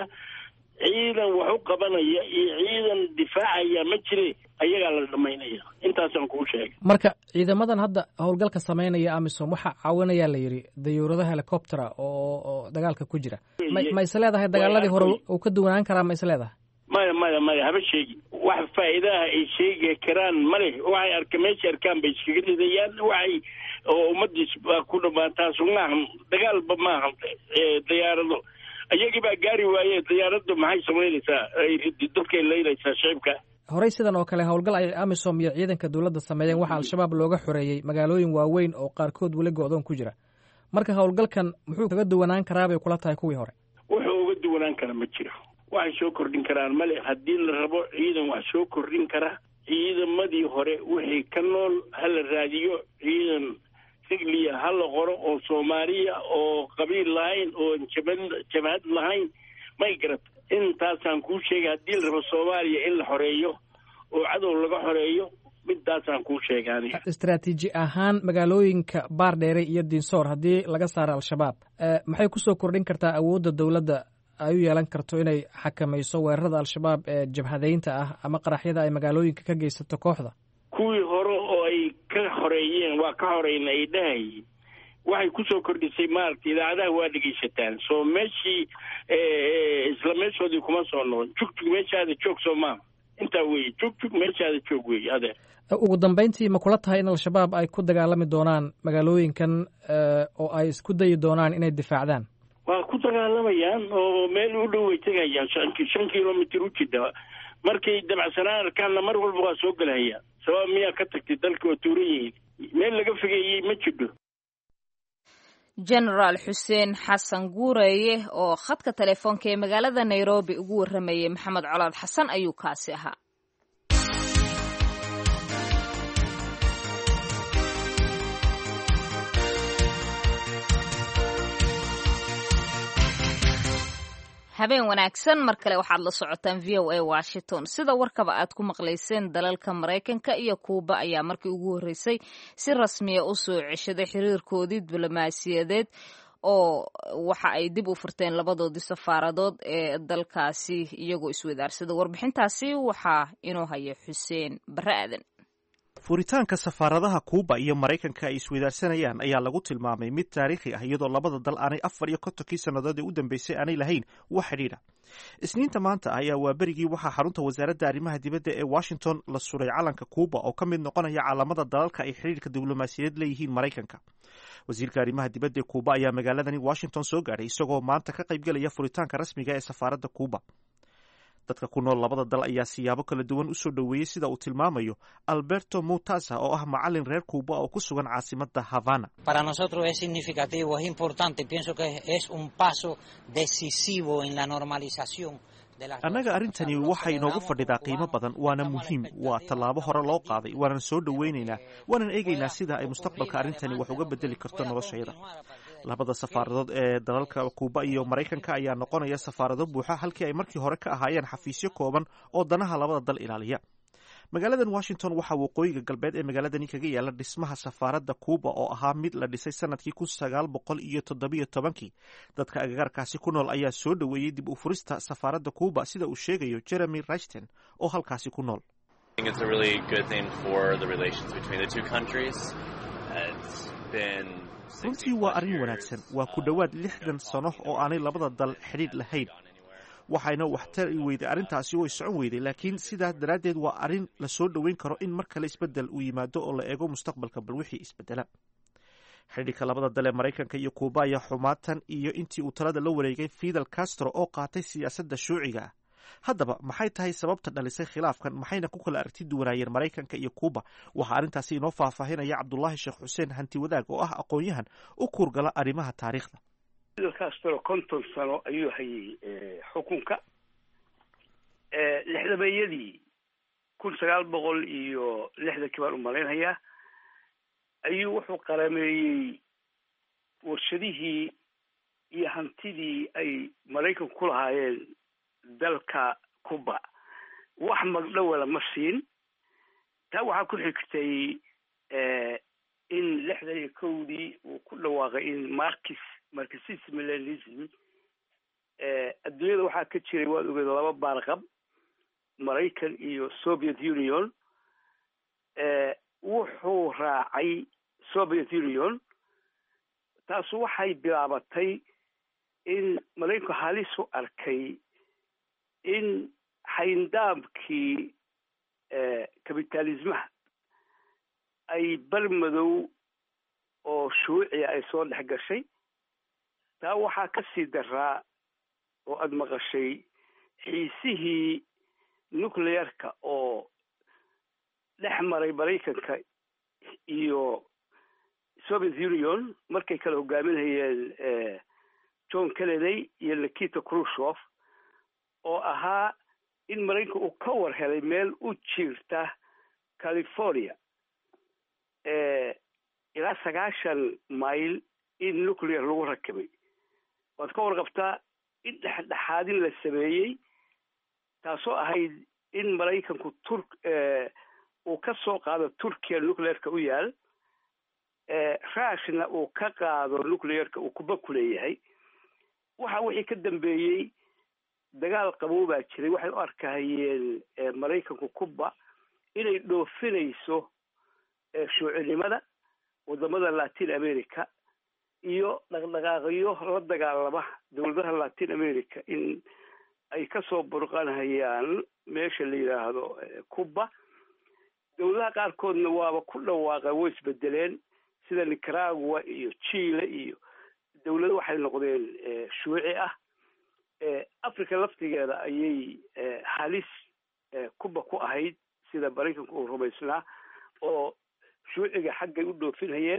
ciidan wax u qabanaya iyo ciidan difaacaya ma jire ayagaa la dhamaynaya intaasaan kuu sheegay marka ciidamadan hadda howlgalka samaynaya amisom waxaa caawinayaa la yidhi dayuuradaha helicoptera oo oo dagaalka ku jira ma ma is leedahay dagaaladii hore uu ka duwanaan karaa ma is leedahay maya maya maya haba sheegi wax faa'iidaha ay sheegi karaan male waxay arka meesha arkaan bay iskaga ridayaan waxay oo ummadiis baa ku dhamaan taas maahan dagaalba maahan diyaarado iyagii baa gaari waaye diyaaraddu maxay samaynaysaa dadkay laynaysaa shicibka horey sidan oo kale howlgal ay amisom iyo ciidanka dowladda sameeyeen waxaa al-shabaab looga xoreeyey magaalooyin waaweyn oo qaarkood weli go-doon ku jira marka howlgalkan muxuu kaga duwanaan karaa bay kula tahay kuwii hore wuxuu uga duwanaan kara ma jiro waxay soo kordhin karaan male haddii la rabo ciidan wax soo kordhin kara ciidamadii hore wixii ka nool ha la raadiyo ciidan sigliya ha la qoro oo soomaaliya oo qabiil lahayn oo jabad jabhad lahayn may garat intaasaan kuu sheegay haddii la rabo soomaaliya in la xoreeyo oo cadow laga xoreeyo midaasaan kuu sheegaani istaraatiiji ahaan magaalooyinka baardheere iyo dinsoor haddii laga saaro al-shabaab maxay kusoo kordhin kartaa awoodda dowladda ay u yeelan karto inay xakamayso weerarada al-shabaab ee jabhadeynta ah ama qaraxyada ay magaalooyinka ka geysato kooxda kuwii hore oo ay ka xoreeyeen waa ka horeyna ay dhahayeen waxay kusoo kordhisay maaragtay idaacadaha waa dhegaysataan soo meeshii isla meeshoodii kuma soo noqon jugjug meeshaada joog soo maaha intaa weeye jugjug meeshaada joog weeye adeer ugu dambeyntii ma kula tahay in al-shabaab ay ku dagaalami doonaan magaalooyinkan oo ay isku dayi doonaan inay difaacdaan waa ku dagaalamayaan oo meel u dhow way tegayaan shan kilomitr u jida markay dabacsanaan arkaanna mar walba waa soo gelahayaan sabab miyaa ka tagtay dalka oo tuuran yihiin meel laga fogeeyey ma jidho genaraal xuseen xasan guureeye oo khadka telefoonka ee magaalada nairobi ugu warramayey maxamed colaad xasan ayuu kaasi ahaa habeen wanaagsan mar kale waxaad la socotaan v o a washington sida warkaba aad ku maqlayseen dalalka maraykanka iyo kuuba ayaa markii ugu horreysay si rasmiya u soo ceshaday xiriirkoodii diblomaasiyadeed oo waxa ay dib u furteen labadoodii safaaradood ee dalkaasi iyagoo iswadaarsada warbixintaasi waxaa inoo haya xuseen bare aadan furitaanka safaaradaha kuuba iyo maraykanka ay isweydaarsanayaan ayaa lagu tilmaamay mid taariikhi ah iyadoo labada dal aanay afar iyo kontonkii sannadood ee u dambeysay aanay lahayn wax xidhiidha isniinta maanta ayaa waa berigii waxaa xarunta wasaaradda arrimaha dibadda ee washington la suray calanka kuuba oo ka mid noqonaya calaamada dalalka ay xidhiidhka diblomaasiyadeed leeyihiin maraykanka wasiirka arrimaha dibadda ee kuuba ayaa magaaladani washington soo gaadhay isagoo maanta ka qaybgelaya furitaanka rasmiga ee safaaradda kuuba dadka ku nool labada dal ayaa siyaabo kala duwan u soo dhoweeyey sida uu tilmaamayo Alberto Mutasa oo ah macallin reer Cuba oo ku sugan caasimadda Havana. Para nosotros es significativo, es importante, pienso que es un paso decisivo en la normalización. annaga arrintani waxay inoogu fadhidaa qiimo badan waana muhiim waa tallaabo hore loo qaaday waanan soo dhoweynaynaa waanan eegaynaa sida ay mustaqbalka arrintani wax uga bedeli karto noloshayda labada safaaradood ee dalalka Kuuba iyo Maraykanka ayaa noqonaya safaarado buuxa halkii ay markii hore ka ahaayeen xafiisyo kooban oo danaha labada dal ilaaliya magaaladan Washington waxa waqooyiga galbeed ee magaaladani kaga yaala dhismaha safaaradda Kuuba oo ahaa mid la dhisay sanadkii kun sagaal boqol iyo toddoba iyo tobankii dadka agagaarkaasi ku nool ayaa soo dhoweeyey dib u furista safaaradda Kuuba sida uu sheegayo Jeremy Rashton oo halkaasi ku nool runtii waa arrin wanaagsan waa ku dhowaad lixdan sano oo aanay labada dal xidhiidh lahayn waxayna waxtar i weyday arrintaasi way socon weyday laakiin sidaas daraaddeed waa arrin la soo dhoweyn karo in mar kale isbeddel uu yimaado oo la eego mustaqbalka bal wixii isbeddela xidhiidhka labada dal ee Maraykanka iyo Kuuba ayaa xumaatan iyo intii uu talada la wareegay Fidel Castro oo qaatay siyaasadda shuuciga ah haddaba maxay tahay sababta dhalisay khilaafkan maxayna ku kala aragti duwanaayeen Maraykanka iyo Kuuba waxaa arrintaasi inoo faahfaahinaya Cabdullaahi Sheekh Xuseen hanti wadaag oo ah aqoon-yahan u kuurgala arrimaha taariikhda Fidel Castro konton sano ayuu hayay xukunka lixdameeyadii kun sagaal boqol iyo lixdankii baan u malaynayaa ayuu wuxuu qarameeyey warshadihii iyo hantidii ay Maraykanku ku lahaayeen dalka Kuuba wax magdhow ma siin taa waxaa ku xigtay in lixdan iyo kowdii uu ku dhawaaqay in Marxis Marxism Leninism adduunyada waxaa ka jiray waad ogeed laba baarqab Maraykan iyo Soviet Union wuxuu raacay Soviet Union taas waxay bilaabatay in Maraykanku halis u arkay in xayndaabkii kapitalismaha ay barmadow oo shuuciya ay soo dhex gashay taa waxaa ka sii daraa oo aada maqashay xiisihii nuclearka oo dhex maray Maraykanka iyo Soviet Union markay kala hogaaminayeen John Kennedy iyo Nikita Khrushchev oo ahaa in Maraykanku uu ka war helay meel u jirta California ilaa sagaashan mayl in nuclear lagu rakibay waad ka warqabtaa in dhexdhexaadin la sameeyey taasoo ahayd in Maraykanku turk uu ka soo qaado Turkiya nuclearka u yaal Ruushna uu ka qaado nuclearka uu Kuuba ku leeyahay waxa wixii ka dambeeyey dagaal qabow baa jiray waxay u arkayeen Maraykanku Kuuba inay dhoofinayso shuucinimada wadamada Latin America iyo dhaqdhaqaaqyo la dagaalama dawladaha Latin America in ay ka soo burqanayaan meesha la yiraahdo Kuuba dawladaha qaarkoodna waaba ku dhawaaqay way isbedeleen sida Nicaragua iyo Chile iyo dawlado waxay noqdeen shuuci ah Africa laftigeeda ayay halis Kuuba ku ahayd sida Maraykanku uu rumaysnaa oo shuuciga xaggay u dhoofinayeen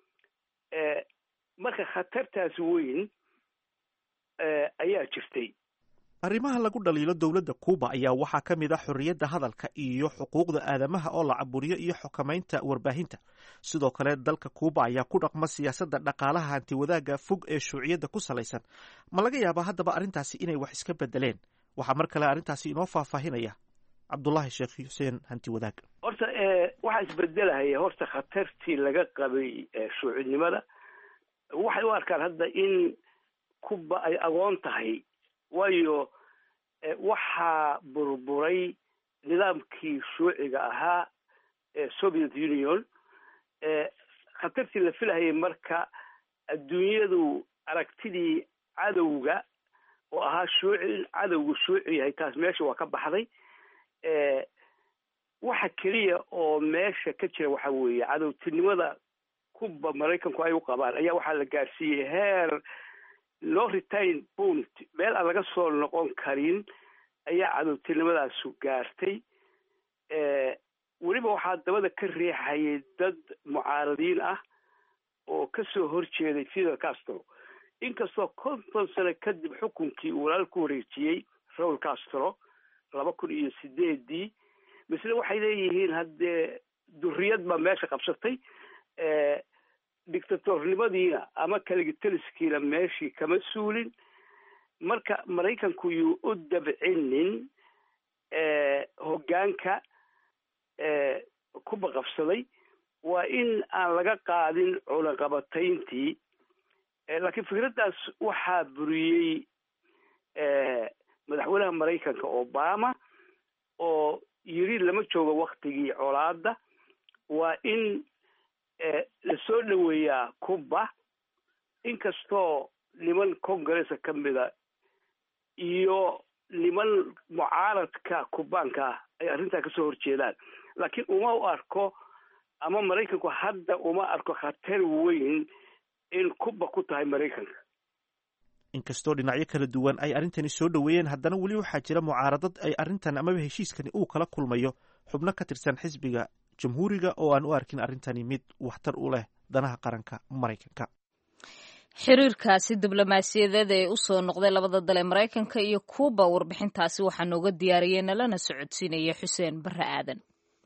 marka khatartaas weyn ayaa jirtay arrimaha lagu dhaliilo dowladda Kuuba ayaa waxaa ka mid ah xorriyadda hadalka iyo xuquuqda aadamaha oo la caburiyo iyo xukamaynta warbaahinta sidoo kale dalka Kuuba ayaa ku dhaqma siyaasadda dhaqaalaha hanti wadaagga fog ee shuuciyadda ku salaysan ma laga yaabaa haddaba arrintaasi inay wax iska bedeleen waxaa mar kale arrintaasi inoo faahfaahinaya Cabdullaahi Sheekh Xuseen hanti wadaag horta waxa isbedelaya horta khatartii laga qabay shuucinimada waxay u arkaan hadda in Kuuba ay agoon tahay waayo waxaa burburay nidaamkii shuuciga ahaa soviet union khatartii la filahayay marka adduunyadu aragtidii cadowga oo ahaa shuuci in cadowgu shuuci yahay taas meesha waa ka baxday waxa keliya oo meesha ka jira waxa weeye cadowtinimada kuba maraykanku ay u qabaan ayaa waxaa la gaarsiiyey heer loo retain point meel aan laga soo noqon karin ayaa cadowtinimadaasu gaartay weliba waxaa dabada ka riixayay dad mucaaradiin ah oo kasoo horjeeday Fidel Castro inkastoo konton sano kadib xukunkii uu walaal ku wareejiyey Raul Castro laba kun iyo sideedii misle waxay leeyihiin haddee duriyad baa meesha qabsatay dictatornimadiina ama kaligitaliskiina meeshii kama suulin marka maraykanku yuu u dabcinin hoggaanka kuba qabsaday waa in aan laga qaadin cunaqabatayntii laakiin fikraddaas waxaa buriyey madaxweynaha maraykanka Obama oo yiri lama joogo waktigii colaada waa in lasoo dhaweeyaa kuba inkastoo niman congressa ka mida iyo niman mucaaradka kubaanka ay arrintaa kasoo horjeedaan laakiin uma u arko ama maraykanku hadda uma arko khatar weyn in kuba ku tahay maraykanka inkastoo dhinacyo kala duwan ay arrintani soo dhoweeyeen haddana weli waxaa jira mucaaradad ay arrintan amaba heshiiskani uu kala kulmayo xubno ka tirsan xisbiga jamhuuriga oo aan u arkin arrintani mid waxtar u leh danaha qaranka maraykanka xiriirkaasi diblomaasiyadeed ee u soo noqday labada dal ee maraykanka iyo kuuba warbixintaasi waxaa nooga diyaariyey nalana socodsiinaya xuseen barre aadan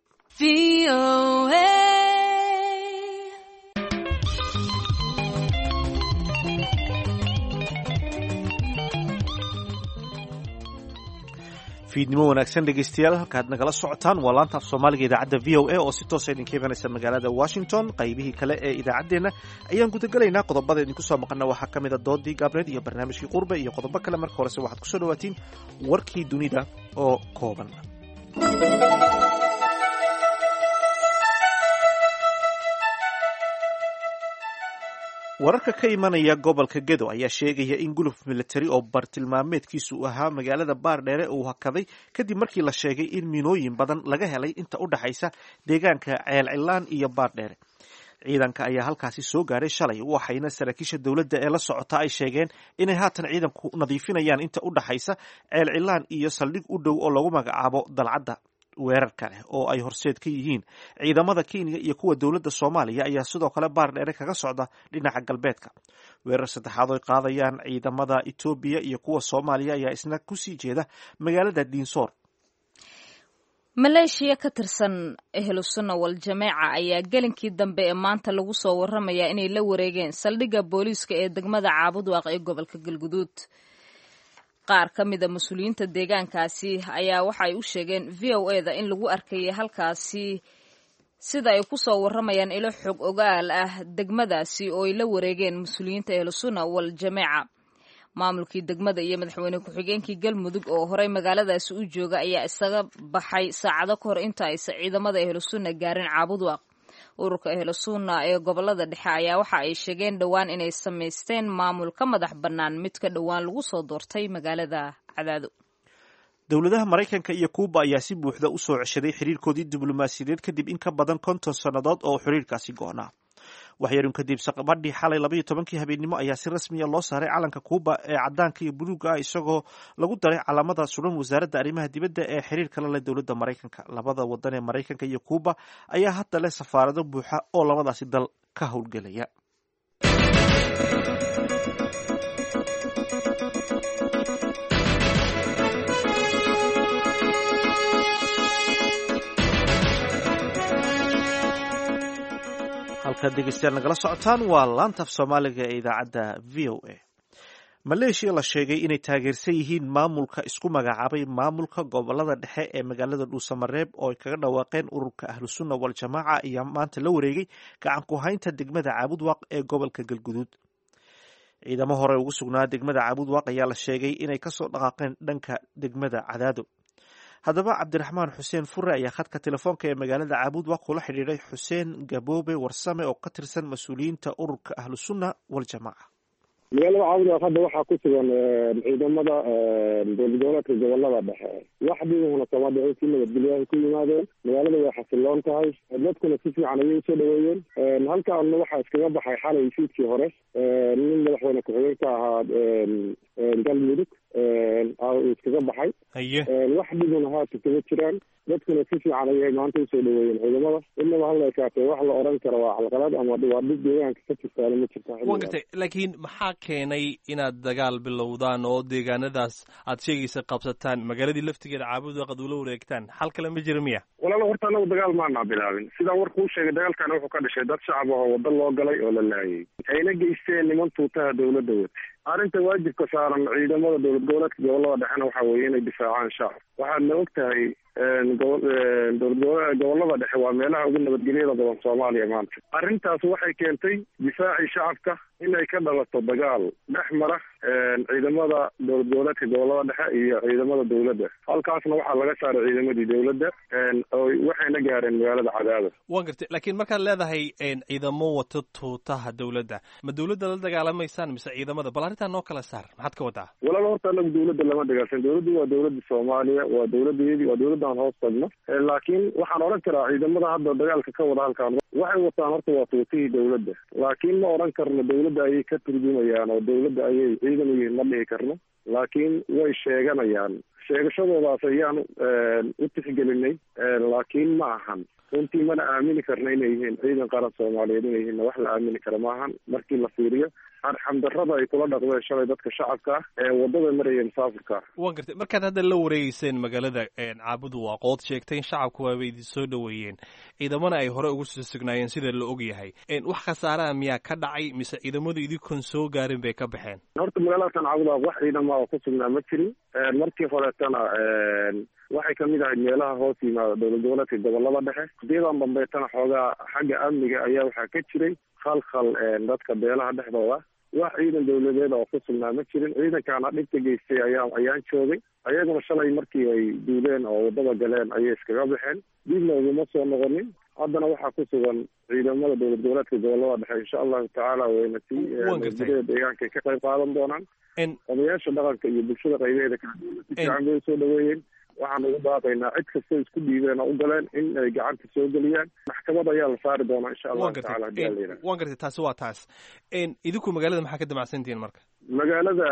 fiidnimo wanaagsan dhegeystayaal halkaad nagala socotaan waa laanta af soomaaliga idaacadda v o a oo si toosa idinka imanaysa magaalada washington qaybihii kale ee idaacaddeenna ayaan gudagelaynaa qodobada idinku soo maqana waxaa ka mid a doodii gaabneed iyo barnaamijkii qurbe iyo qodobo kale marka horese waxaad kusoo dhawaatiin warkii dunida oo kooban wararka ka imanaya gobolka gedo ayaa sheegaya in guluf militari oo bartilmaameedkiisu ahaa magaalada baardheere uu hakaday kadib markii la sheegay in miinooyin badan laga helay inta u dhaxaysa deegaanka ceelcilaan iyo baardheere ciidanka ayaa halkaasi soo gaaray shalay waxayna saraakiisha dowladda ee la socota ay sheegeen inay haatan ciidanku nadiifinayaan inta u dhaxaysa ceelcilaan iyo saldhig u dhow oo lagu magacaabo dalcadda weerarka leh oo ay horseed ka yihiin ciidamada Kenya iyo kuwa dowladda Soomaaliya ayaa sidoo kale baardheere kaga socda dhinaca galbeedka weerar saddexaad oo qaadayaan ciidamada Ethiopia iyo kuwa Soomaaliya ayaa isna ku sii jeeda magaalada Dinsoor maleeshiya ka tirsan Ahlusunna wal Jameeca ayaa gelinkii dambe ee maanta lagu soo waramayaa inay la wareegeen saldhigga booliiska ee degmada Caabudwaaq ee gobolka Galguduud qaar ka mid a mas-uuliyiinta deegaankaasi ayaa waxay u sheegeen v o e da in lagu arkayay halkaasi sida ay ku soo waramayaan ilo xog ogaal ah degmadaasi oo ay la wareegeen mas-uuliyiinta Ahlusunna wal Jameeca maamulkii degmada iyo madaxweyne ku-xigeenkii Galmudug oo horey magaaladaasi u jooga ayaa isaga baxay saacado ka hor inta aysan ciidamada Ahlusunna gaarin Caabudwaaq ururka Ahlusunna ee gobolada dhexe ayaa waxa ay sheegeen dhowaan inay samaysteen maamul ka madax bannaan mid ka dhowaan lagu soo doortay magaalada Cadaado dowladaha Maraykanka iyo Kuuba ayaa si buuxda u soo ceshaday xiriirkoodii diblomaasiyadeed kadib in ka badan konton sannadood oo xiriirkaasi go'naa waxyarin kadib saqbadii xalay laba iyo tobankii habeenimo ayaa si rasmi ah loo saaray calanka Kuuba ee cadaanka iyo buluuga ah isagoo lagu daray calaamada suran wasaaradda arrimaha dibadda ee xiriirka la leh dowladda Maraykanka labada wadan ee Maraykanka iyo Kuuba ayaa hadda leh safaarado buuxa oo labadaasi dal ka howlgelaya halkaad dhegeystayaal nagala socotaan waa laanta af soomaaliga ee idaacadda v o a maleeshiya la sheegay inay taageersan yihiin maamulka isku magacaabay maamulka gobolada dhexe ee magaalada dhuusamareeb oo ay kaga dhawaaqeen ururka ahlusunna wal jamaaca ayaa maanta la wareegay gacan ku haynta degmada caabudwaaq ee gobolka galguduud ciidamo hore ugu sugnaa degmada caabudwaaq ayaa la sheegay inay kasoo dhaqaaqeen dhanka degmada cadaado haddaba cabdiraxmaan xuseen fure ayaa khadka telefoonka ee magaalada caabud waa kula xidhiidhay xuseen gaboobe warsame oo ka tirsan mas-uuliyiinta ururka ahlusunna waljamaaca. magaalada caabud hadda waxaa ku sugan ciidamada dowlad goboleedka gobolada dhexe wax dhibahuna kama dhicin si nabadgelyahay ku yimaadeen magaalada way xasiloon tahay dadkuna si fiican ayay usoo dhaweeyeen halkaana waxaa iskaga baxay xalay fiidkii hore nin madaxweyne ku-xigeenka ahaa galmudug iskaga baxay wax dhibuna haata kama jiraan dadkuna si fiican ayay maanta usoo dhaweeyeen ciidamada inaba hala ekaatee wax la oran karo waa xalqalad ama waa dhib deegaanka ka jirtaana ma jirta. wa gartay laakiin maxaa keenay inaad dagaal bilowdaan oo deegaanadaas aad sheegaysa qabsataan magaaladii laftigeeda caabud qad ula wareegtaan xal kale ma jira miya? walaalo horta anagu dagaal maana bilaabin sidaan warkuu sheegay dagaalkana wuxuu ka dhashay dad shacab ah oo waddo loo galay oo la laayay ayna geysteen niman tuutaha dowladda wata arrinta waajibka saaran ciidamada dowlad goboleedka gobolada dhexena waxa weeye inay difaacaan shacab waxaadna og tahay dowlad gobolada dhexe waa meelaha ugu nabadgelyada badan soomaaliya maanta arrintaas waxay keentay difaacii shacabka inay ka dhalato dagaal dhex mara ciidamada dowlad goboleedka gobolada dhexe iyo ciidamada dowladda halkaasna waxaa laga saaray ciidamadii dowladda waxayna gaareen magaalada cadaada. wa gartay laakiin markaad leedahay ciidamo wata tuutaha dowladda ma dowladda la dagaalamaysaan mise ciidamada bal arrintaa noo kala saar maxaad ka wadaa? walaal horta anagu dowladda lama dagaalsan dowladdu waa dowladda soomaaliya waa dowladdeedii waa dowladdan hoos tagno laakiin waxaan odhan karaa ciidamada hadda dagaalka ka wada halkaan waxay wataan horta waa tuutihii dowladda laakiin ma odhan karno dowladda ayay ka turjumayaan oo dowladda ayay ciidan u yihiin ma dhihi karno laakiin way sheeganayaan sheegashadoodaas ayaan u tixgelinay laakiin ma ahan runtii mana aamini karna inay yihiin ciidan qaran soomaaliyeed inay yihiin wax la aamini kara maahan markii la fiiriyo arxamdarrada ay kula dhaqdeen shalay dadka shacabka ah ee waddada maraya musaafirka ah. wa gartay markaad hadda la wareegeyseen magaalada caabud waaqood sheegtay in shacabku waaba idin soo dhaweeyeen ciidamana ay hore ugu soo sugnaayeen sida la og yahay wax khasaaraha miyaa ka dhacay mise ciidamadu idinkoon soo gaarin bay ka baxeen? horta magaaladakan caabud wax ciidama oo ku sugnaa ma jirin markii horeetana waxay kamid ahayd meelaha hoos yimaada dowlad goboleedka gobolada dhexe hadiyadan dambeetana xoogaa xagga amniga ayaa waxaa ka jiray khalkhal dadka beelaha dhexdooda wax ciidan dowladeed oo ku sugnaa ma jirin ciidankaana dhibka geystay ayaa ayaan joogay ayaguna shalay markii ay duuleen oo waddada galeen ayay iskaga baxeen dibna uguma soo noqonin haddana waxaa ku sugan ciidamada dowlad goboleedka gobolada dhexe insha allahu tacaala wayna si nabadgelyada deegaanka ay ka qayb qaadan doonaan odayaasha dhaqanka iyo bulshada qaybaheeda kala duwan si fiican bay usoo dhaweeyeen waxaan ugu baaqaynaa cid kastoo isku dhiibeen oo u galeen in ay gacanta soo geliyaan maxkamad ayaa la saari doonaa insha allahu tacaala hadii ala yidhaha. wan gartay taasi waa taas idinku magaalada maxaa ka damacsantihiin marka? magaalada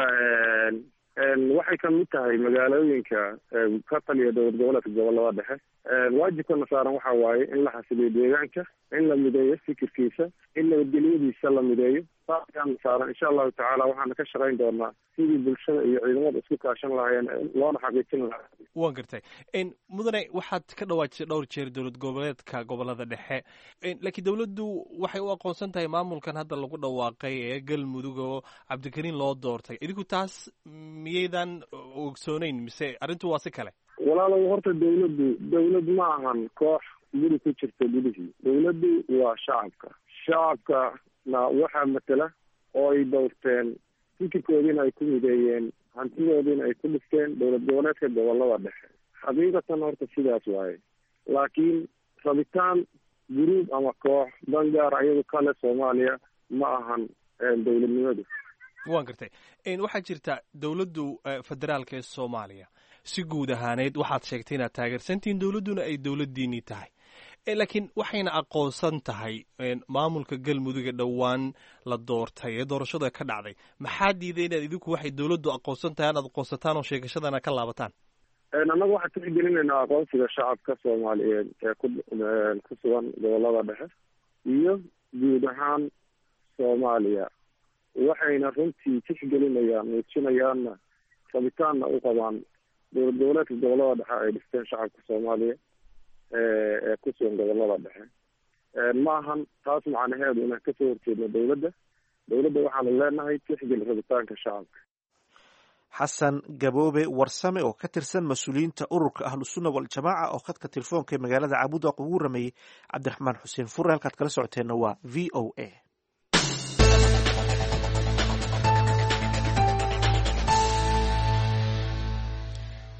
waxay kamid tahay magaalooyinka ka taliya dowlad goboleedka gobolada dhexe waajibkana saaran waxa waaye in la xasiliyo deegaanka in la mideeyo fikirkiisa in nabadgelyadiisa la mideeyo saasaan saaran insha allahu tacaala waxaana ka shaqayn doonaa sidii bulshada iyo ciidamada isku kaashan lahaayeen loona xaqiijin lahaa. wa gartay mudane waxaad ka dhawaajisay dhowr jeer dowlad goboleedka gobolada dhexe laakiin dowladdu waxay u aqoonsan tahay maamulkan hadda lagu dhawaaqay ee galmudug oo cabdikariin loo doortay idinku taas miyaydan ogsooneyn mise arrintu waa si kale? walaalow horta dowladdu dowlad ma ahan koox guri ku jirta gudihii dowladdu waa shacabka shacabkana waxaa matela oo ay doorteen fikirkoodiina ay ku mideeyeen hantidoodiina ay ku dhifteen dowlad goboleedka gobolada dhexe xaqiiqatan horta sidaas waaye laakiin rabitaan guruub ama koox dangaar ayadu kale soomaaliya ma ahan dowladnimadu. waan gartay waxaa jirta dowladdu federaalka ee soomaaliya si guud ahaaneyd waxaad sheegtay inaad taageersantihiin dowladduna ay dowladdiinii tahay laakiin waxayna aqoonsan tahay maamulka galmudug dhowaan la doortay ee doorashada ka dhacday maxaa diiday inaad idinku waxay dowladdu aqoonsan tahay inaad aqoonsataan oo sheegashadana ka laabataan? annaga waxaan tixgelinaynaa aqoonsiga shacabka soomaaliyeed ee ku ku sugan gobolada dhexe iyo guud ahaan soomaaliya waxayna runtii tixgelinayaan muujinayaanna rabitaanna u qabaan dowlad goboleedka gobolada dhexe ay dhisteen shacabka soomaaliya ee ku sugan gobolada dhexe ma ahan taas macnaheedu inaan kasoo horjeedno dowladda dowladda waxaanu leenahay tixgeli rabitaanka shacabka. xasan gaboobe warsame oo ka tirsan mas-uuliyiinta ururka ahlusunna waljamaaca oo khadka telefoonka ee magaalada caabud aq ugu rameeyey cabdiraxmaan xuseen fure halkaad kala socoteenna waa v o a.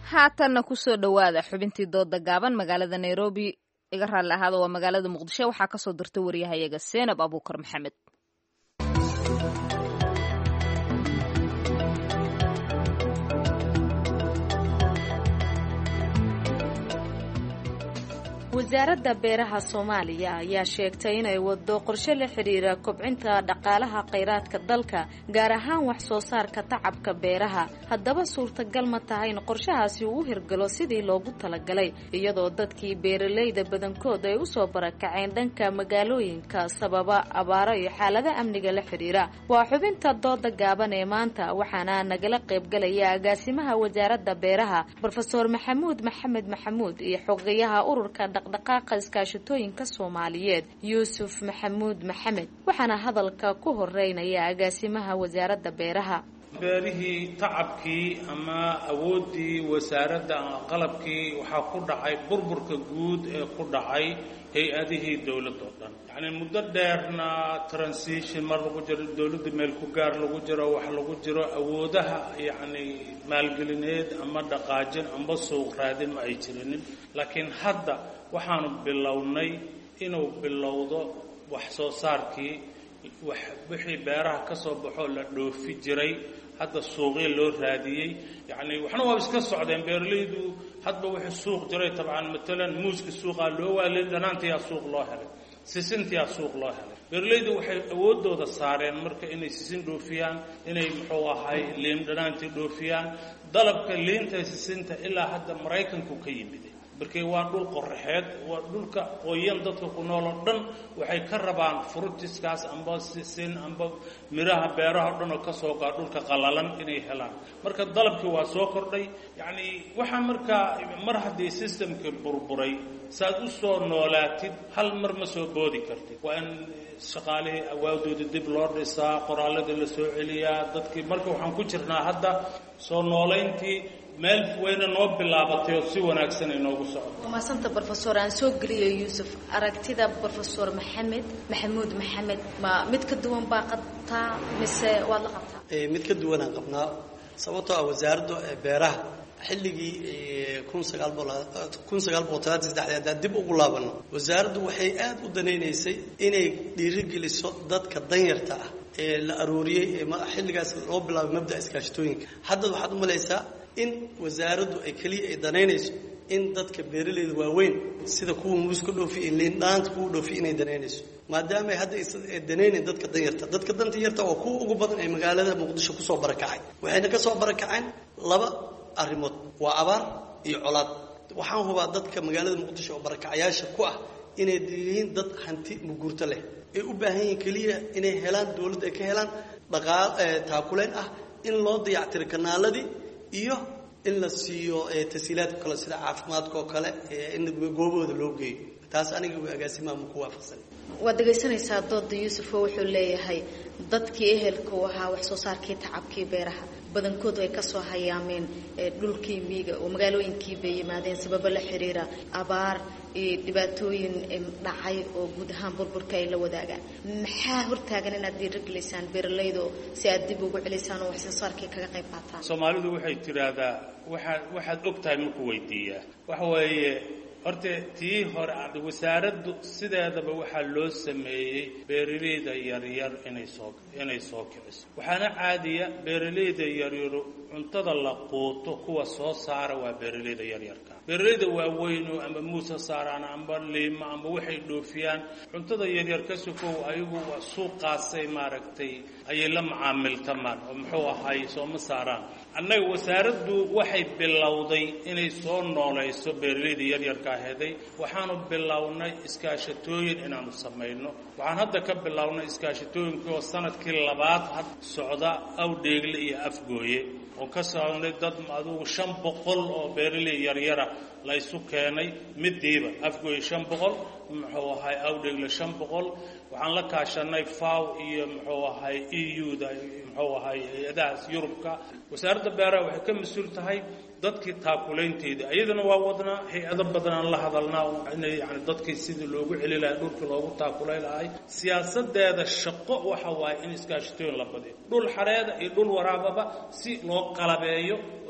haatanna kusoo dhowaada xubintii dooda gaaban magaalada nairobi iga raalli ahaada waa magaalada muqdisho waxaa kasoo dirtay waryahayaga seenab abuukar maxamed. wasaaradda beeraha Soomaaliya ayaa sheegtay inay wado qorshe la xiriira kobcinta dhaqaalaha kheyraadka dalka gaar ahaan wax soo saarka tacabka beeraha. Haddaba suurtagal ma tahay in qorshahaasi uu hirgalo sidii loogu talagalay iyadoo dadkii beeralayda badankood ay u soo barakaceen dhanka magaalooyinka sababa abaaro iyo xaalada amniga la xiriira? Waa xubinta dooda gaaban ee maanta waxaana nagala qayb galaya agaasimaha wasaaradda beeraha Professor Maxamuud Maxamed Maxamuud iyo xogayaha ururka dhaqdhaqaaqa iskaashatooyinka Soomaaliyeed Yuusuf Maxamuud Maxamed. waxaana hadalka ku horeynaya agaasimaha wasaaradda beeraha. beerihii tacabkii ama awoodii wasaaradda qalabkii waxaa ku dhacay burburka guud ee ku dhacay hay-adihii dawladda oo dhan. yacni muddo dheerna transition mar lagu jiro dawladda meel ku gaar lagu jiro wax lagu jiro awoodaha yacni maalgelineed ama dhaqaajin amba suuq raadin ma ay jirinin. laakiin hadda waxaanu bilownay inuu bilowdo wax soo saarkii wax wixii beeraha ka soo baxo la dhoofi jiray hadda suuqii loo raadiyay. yacni waxna waa iska socdeen beeralaydu hadba wixii suuq jiray tabcan matalan muuska suuqa loo waalay dhanaantiyaa suuq loo helay sisintiyaa suuq loo helay. beeralaydu waxay awoodooda saareen marka inay sisin dhoofiyaan inay muxuu ahay liin dhanaantii dhoofiyaan. dalabka liinta sisinta ilaa hadda Maraykanku ka yimid markii waa dhul qorraxeed waa dhulka qoyan dadka ku nool oo dhan waxay ka rabaan fruitiskaas amba sisin amba miraha beeraha dhan oo ka soo gaar dhulka qalalan inay helaan. marka dalabkii waa soo kordhay. yacni waxa marka mar haddii systemka burburay saad u soo noolaatid hal mar ma soo boodi kartid. waa in shaqaalihii awaadooda dib loo dhisaa qoraalada la soo celiyaa dadkii. marka waxaan ku jirnaa hadda soo noolayntii meel weyna noo bilaabatay oo si wanaagsan ay noogu socoto. Kumaasanta Professor aan soo geliyo Yuusuf aragtida Professor Maxamed Maxamuud Maxamed ma mid ka duwan baa qabtaa mise waa la qabtaa? ee mid ka duwan aan qabnaa sababtoo ah wasaaradda beeraha xilligii kun sagaal boqol saddex dib ugu laabano wasaaraddu waxay aad u danaynaysay inay dhiirigeliso dadka danyarta ah ee la arooriyay ee xilligaas loo bilaabay mabda'a iskaashatooyinka. hadda waxaad u malaysaa in wasaaraddu ay kaliya ay danaynayso in dadka beeralayda waaweyn sida kuwa muuska dhoofi in liin dhaanta kuwa dhoofi inay danaynayso maadaama ay hadda ay danaynayn dadka danyarta. dadka danta yarta waa kuwa ugu badan ee magaalada Muqdisho ku soo barakacay. waxayna ka soo barakaceen laba arrimood waa abaar iyo colaad. waxaan hubaa dadka magaalada Muqdisho oo barakacayaasha ku ah inay yihiin dad hanti muguurta leh ay u baahan yihiin kaliya inay helaan dawladda ay ka helaan dhaqaale taakuleen ah in loo dayactiro kanaaladii iyo in la siiyo tashiilaadka kale sida caafimaadka oo kale in goobooda loo geeyo. taas aniga waa agaasimaha ku waafaqsan. waad dhageysanaysaa dooda Yuusuf wuxuu leeyahay dadkii ehelka waxa wax soo saarkii tacabkii beeraha badankood ay ka soo hayaameen dhulkii miyiga oo magaalooyinkii bay yimaadeen sababo la xiriira abaar iyo dhibaatooyin dhacay oo guud ahaan burburka ay la wadaagaan. maxaa hortaagan inaad dhiirigelisaan beeralayda si aad dib ugu celisaan oo wax soo saarkii kaga qayb qaataan? Soomaalidu waxay tiraahdaa waxaad waxaad ogtahay markuu weydiiyaa waxa weeye horta tii hore wasaaraddu sideedaba waxaa loo sameeyey beeralayda yaryar inay soo inay soo kiciso. waxaana caadiya beeralayda yaryar cuntada la quuto kuwa soo saara waa beeralayda yaryarka. beeralayda waaweyn ama muusa saaraan amba liima amba waxay dhoofiyaan cuntada yaryar ka sukow ayagu waa suuqaasay maaragtay ayay la macaamiltamaan oo muxuu ahay soo ma saaraan. annaga wasaaraddu waxay bilowday inay soo noolayso beeralayda yaryarka aheeday. waxaanu bilownay iskaashatooyin inaanu samayno. waxaan hadda ka bilownay iskaashatooyinkii oo sanadkii labaad had socda Awdheegle iyo Afgooye oo ka socday dad adugu shan boqol oo beeralay yaryara la isu keenay midiiba. Afgooye shan boqol muxuu ahay Awdheegle shan boqol. waxaan la kaashanay F A O iyo muxuu ahay E U da muxuu ahay hay'adaha Yurubka. wasaaradda beeraha waxay ka mas'uul tahay dadkii taakuleynteeda ayadana waa wadnaa hay'ado badan aan la hadalnaa inay yani dadkii sidii loogu celi lahaa dhulka loogu taakulay lahay. siyaasadeeda shaqo waxa waaye in iskaashatooyin la badiyo dhul xareeda iyo dhul waraababa si loo qalabeeyo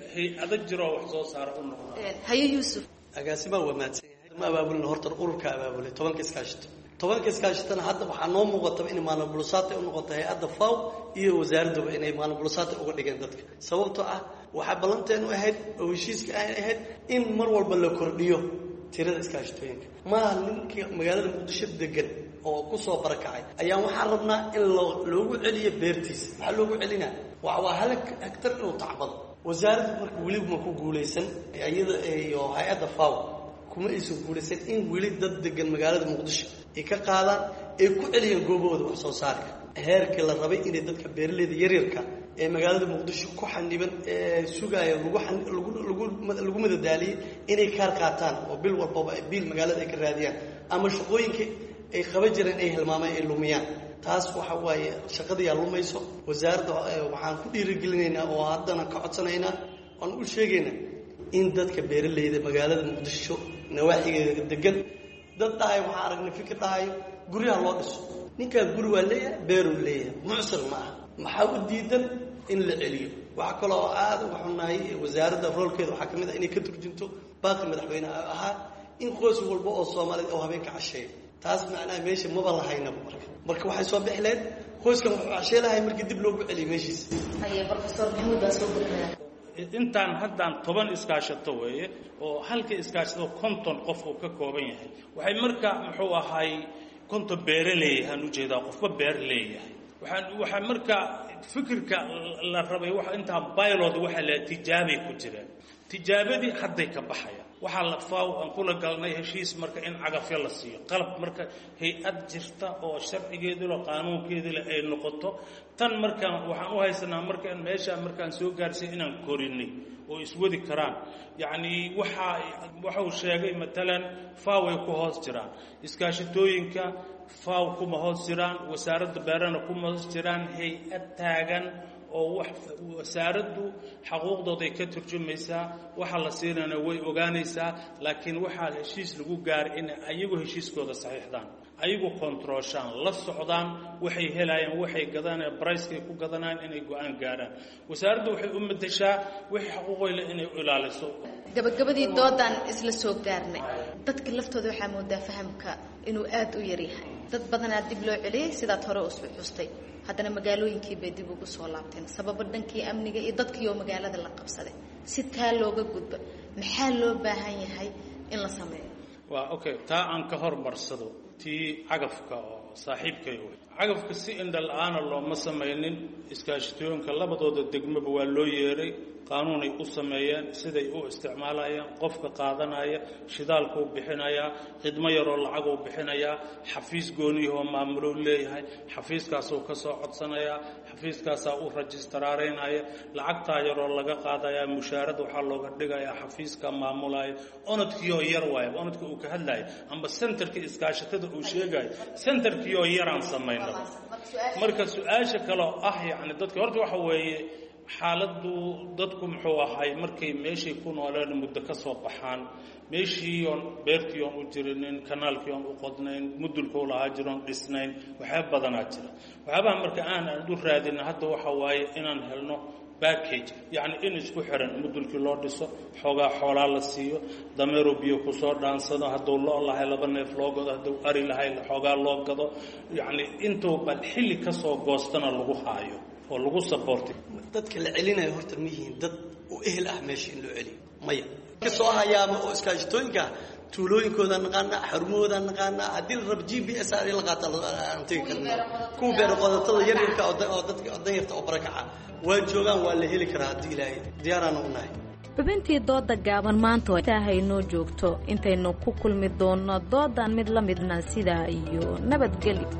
hay-ado jiroo wax soo saara u noqda. haye yuusuf agaasimaa waa mahadsan yahay ma abaabulin horta ururka abaabulay tobanka iskaashito tobanka iskaashitana hadda waxaa noo muuqataba inay maanabulusaatay u noqoto hay-adda faw iyo wasaaradduba inay maanabulusaatay uga dhigeen dadka sababtoo ah waxaa ballanteenu ahayd oo heshiiska ay ahayd in mar walba la kordhiyo tirada iskaashitooyinka maaha ninkii magaalada muqdisho degan oo ku soo barakacay ayaan waxaan rabnaa in loogu celiyo beertiisa maxaa loogu celinaa waa hal hektar inuu tacbado wasaaraddu marka weliba ma ku guulaysan iyada iyo hay-adda faw kuma aysan guulaysan in weli dad degan magaalada muqdisho ay ka qaadaan ay ku celiyaan goobahooda wax soo saarka heerkii la rabay inay dadka beeraleyda yaryarka ee magaalada muqdisho ku xaniban ee sugaaya lagu lagu lagu madadaaliyey inay kaar qaataan oo bil walbaba bil magaalada ay ka raadiyaan ama shaqooyinkii ay qaban jireen ay hilmaamaan ay lumiyaan taas waxa waaye shaqada yaa lumayso wasaaradda waxaan ku dhiirigelinaynaa oo haddana ka codsanaynaa waan u sheegaynaa in dadka beeraleyda magaalada muqdisho nawaaxigeeda degan dad dhahay waxaan aragnay fikir dhahayo guryaha loo dhiso ninkaa guri waa leeyahay beeruu leeyahay mucsir ma aha maxaa u diidan in la celiyo waxaa kaloo aada uga xunnahay wasaaradda roolkeeda waxaa ka mid ah inay ka turjunto baaqi madaxweyne ahaa in qoys walba oo soomaaliyed oo habeenka casheeyo taas macnaha meesha maba lahaynaba marka marka waxay soo bixi lahayd qoyskan wuxuu cashee lahay markii dib loogu celiyo meeshiisa haye professor maxamuud baa soo gurinaya intaan haddaan toban iskaashato weeye oo halka iskaashato konton qof uu ka kooban yahay waxay marka muxuu ahay konton beere leeyahaan ujeedaa qofba beer leeyahay waxaan waxaa marka fikirka la rabay waxa intaa pilot waxa la tijaabay ku jireen tijaabadii hadday ka baxayaan waxaa la faaw aan kula galnay heshiis marka in cagafyo la siiyo qalab marka hay-ad jirta oo sharcigeedu la qaanuunkeedu la ay noqoto tan markaan waxaan u haysanaa markaan meesha markaan soo gaarsiin inaan korinay oo iswadi karaan yacni waxa waxa uu sheegay matalan faaw ay ku hoos jiraan iskaashitooyinka faaw kuma hoos jiraan wasaaradda beerana kuma hoos jiraan hay-ad taagan oo wax wasaaraddu xaquuqdooday ka turjumaysaa waxa la siinana way ogaanaysaa laakiin waxaa heshiis lagu gaaray in ayagu heshiiskooda saxiixdaan ayagu kontrooshaan la socdaan waxay helayaan waxay gadanayaan bricekay ku gadanayaan inay go-aan gaaraan wasaaraddu waxay u madashaa wixii xaquuqoyle inay ilaaliso gabagabadii doodan isla soo gaarnay dadka laftooda waxaa moodaa fahamka inuu aad u yaryahay dad badanaa dib loo celiyey sidaad hore u xustay haddana magaalooyinkii bay dib ugu soo laabteen sababo dhankii amniga iyo dadkii oo magaalada la qabsaday si taa looga gudbo maxaa loo baahan yahay in la sameeyo waa okay taa aan ka hormarsado tii cagafka oo saaxiibkay wey cagafka si indha la-aana looma samaynin iskaashitooyinka labadooda degmaba waa loo yeeray qaanuunay u sameeyeen siday u isticmaalayaan qofka qaadanaya shidaalkuu bixinayaa khidmo yaroo lacaguu bixinayaa xafiis gooniyahoo maamulou leeyahay xafiiskaasuu ka soo codsanayaa xafiiskaasaa u rajistaraaraynaya lacagtaa yaroo laga qaadayaa mushaarad waxaa looga dhigayaa xafiiska maamulaya onodkiioo yar waaya onodka uu ka hadlaya amba centerkii iskaashatada uu sheegayo centerkiioo yaraan samayna marka su-aasha kaloo ah yacni dadka horta waxa weeye xaaladdu dadku muxuu ahay markay meeshay ku nooleen muddo ka soo baxaan meeshii oon beertii oon u jirinin kanaalkii oon u qodnayn mudulkuu lahaa jiroon dhisnayn waxyaaba badanaa jira waxyaabaha marka aan aan u raadina hadda waxa waaye inaan helno backage yacni in isku xiran mudulkii loo dhiso xoogaa xoolaa la siiyo dameero biyo kusoo dhaansado hadduu lo lahay laba neef loo gado hadduu ari lahay xoogaa loo gado yacni intuu bal xilli ka soo goostana lagu haayo oo lagu saboortay dadka la celinayo horta ma yihiin dad u ehel ah meesha in loo celiyo maya ka soo hayaama oo iskaashitooyinka tuulooyinkooda naqaana xarumahooda naqaana haddii la rabo g b s ari la qaata aan tegi karna kuwa beer qodatada yaryarka oo dadka danyarta oo barakaca waa joogaan waa la heli karaa haddii ilaahay diyaaraana u nahay xubintii dooda gaaban maanta taahay noo joogto intaynu ku kulmi doonno doodan mid la midna sidaa iyo nabadgelyo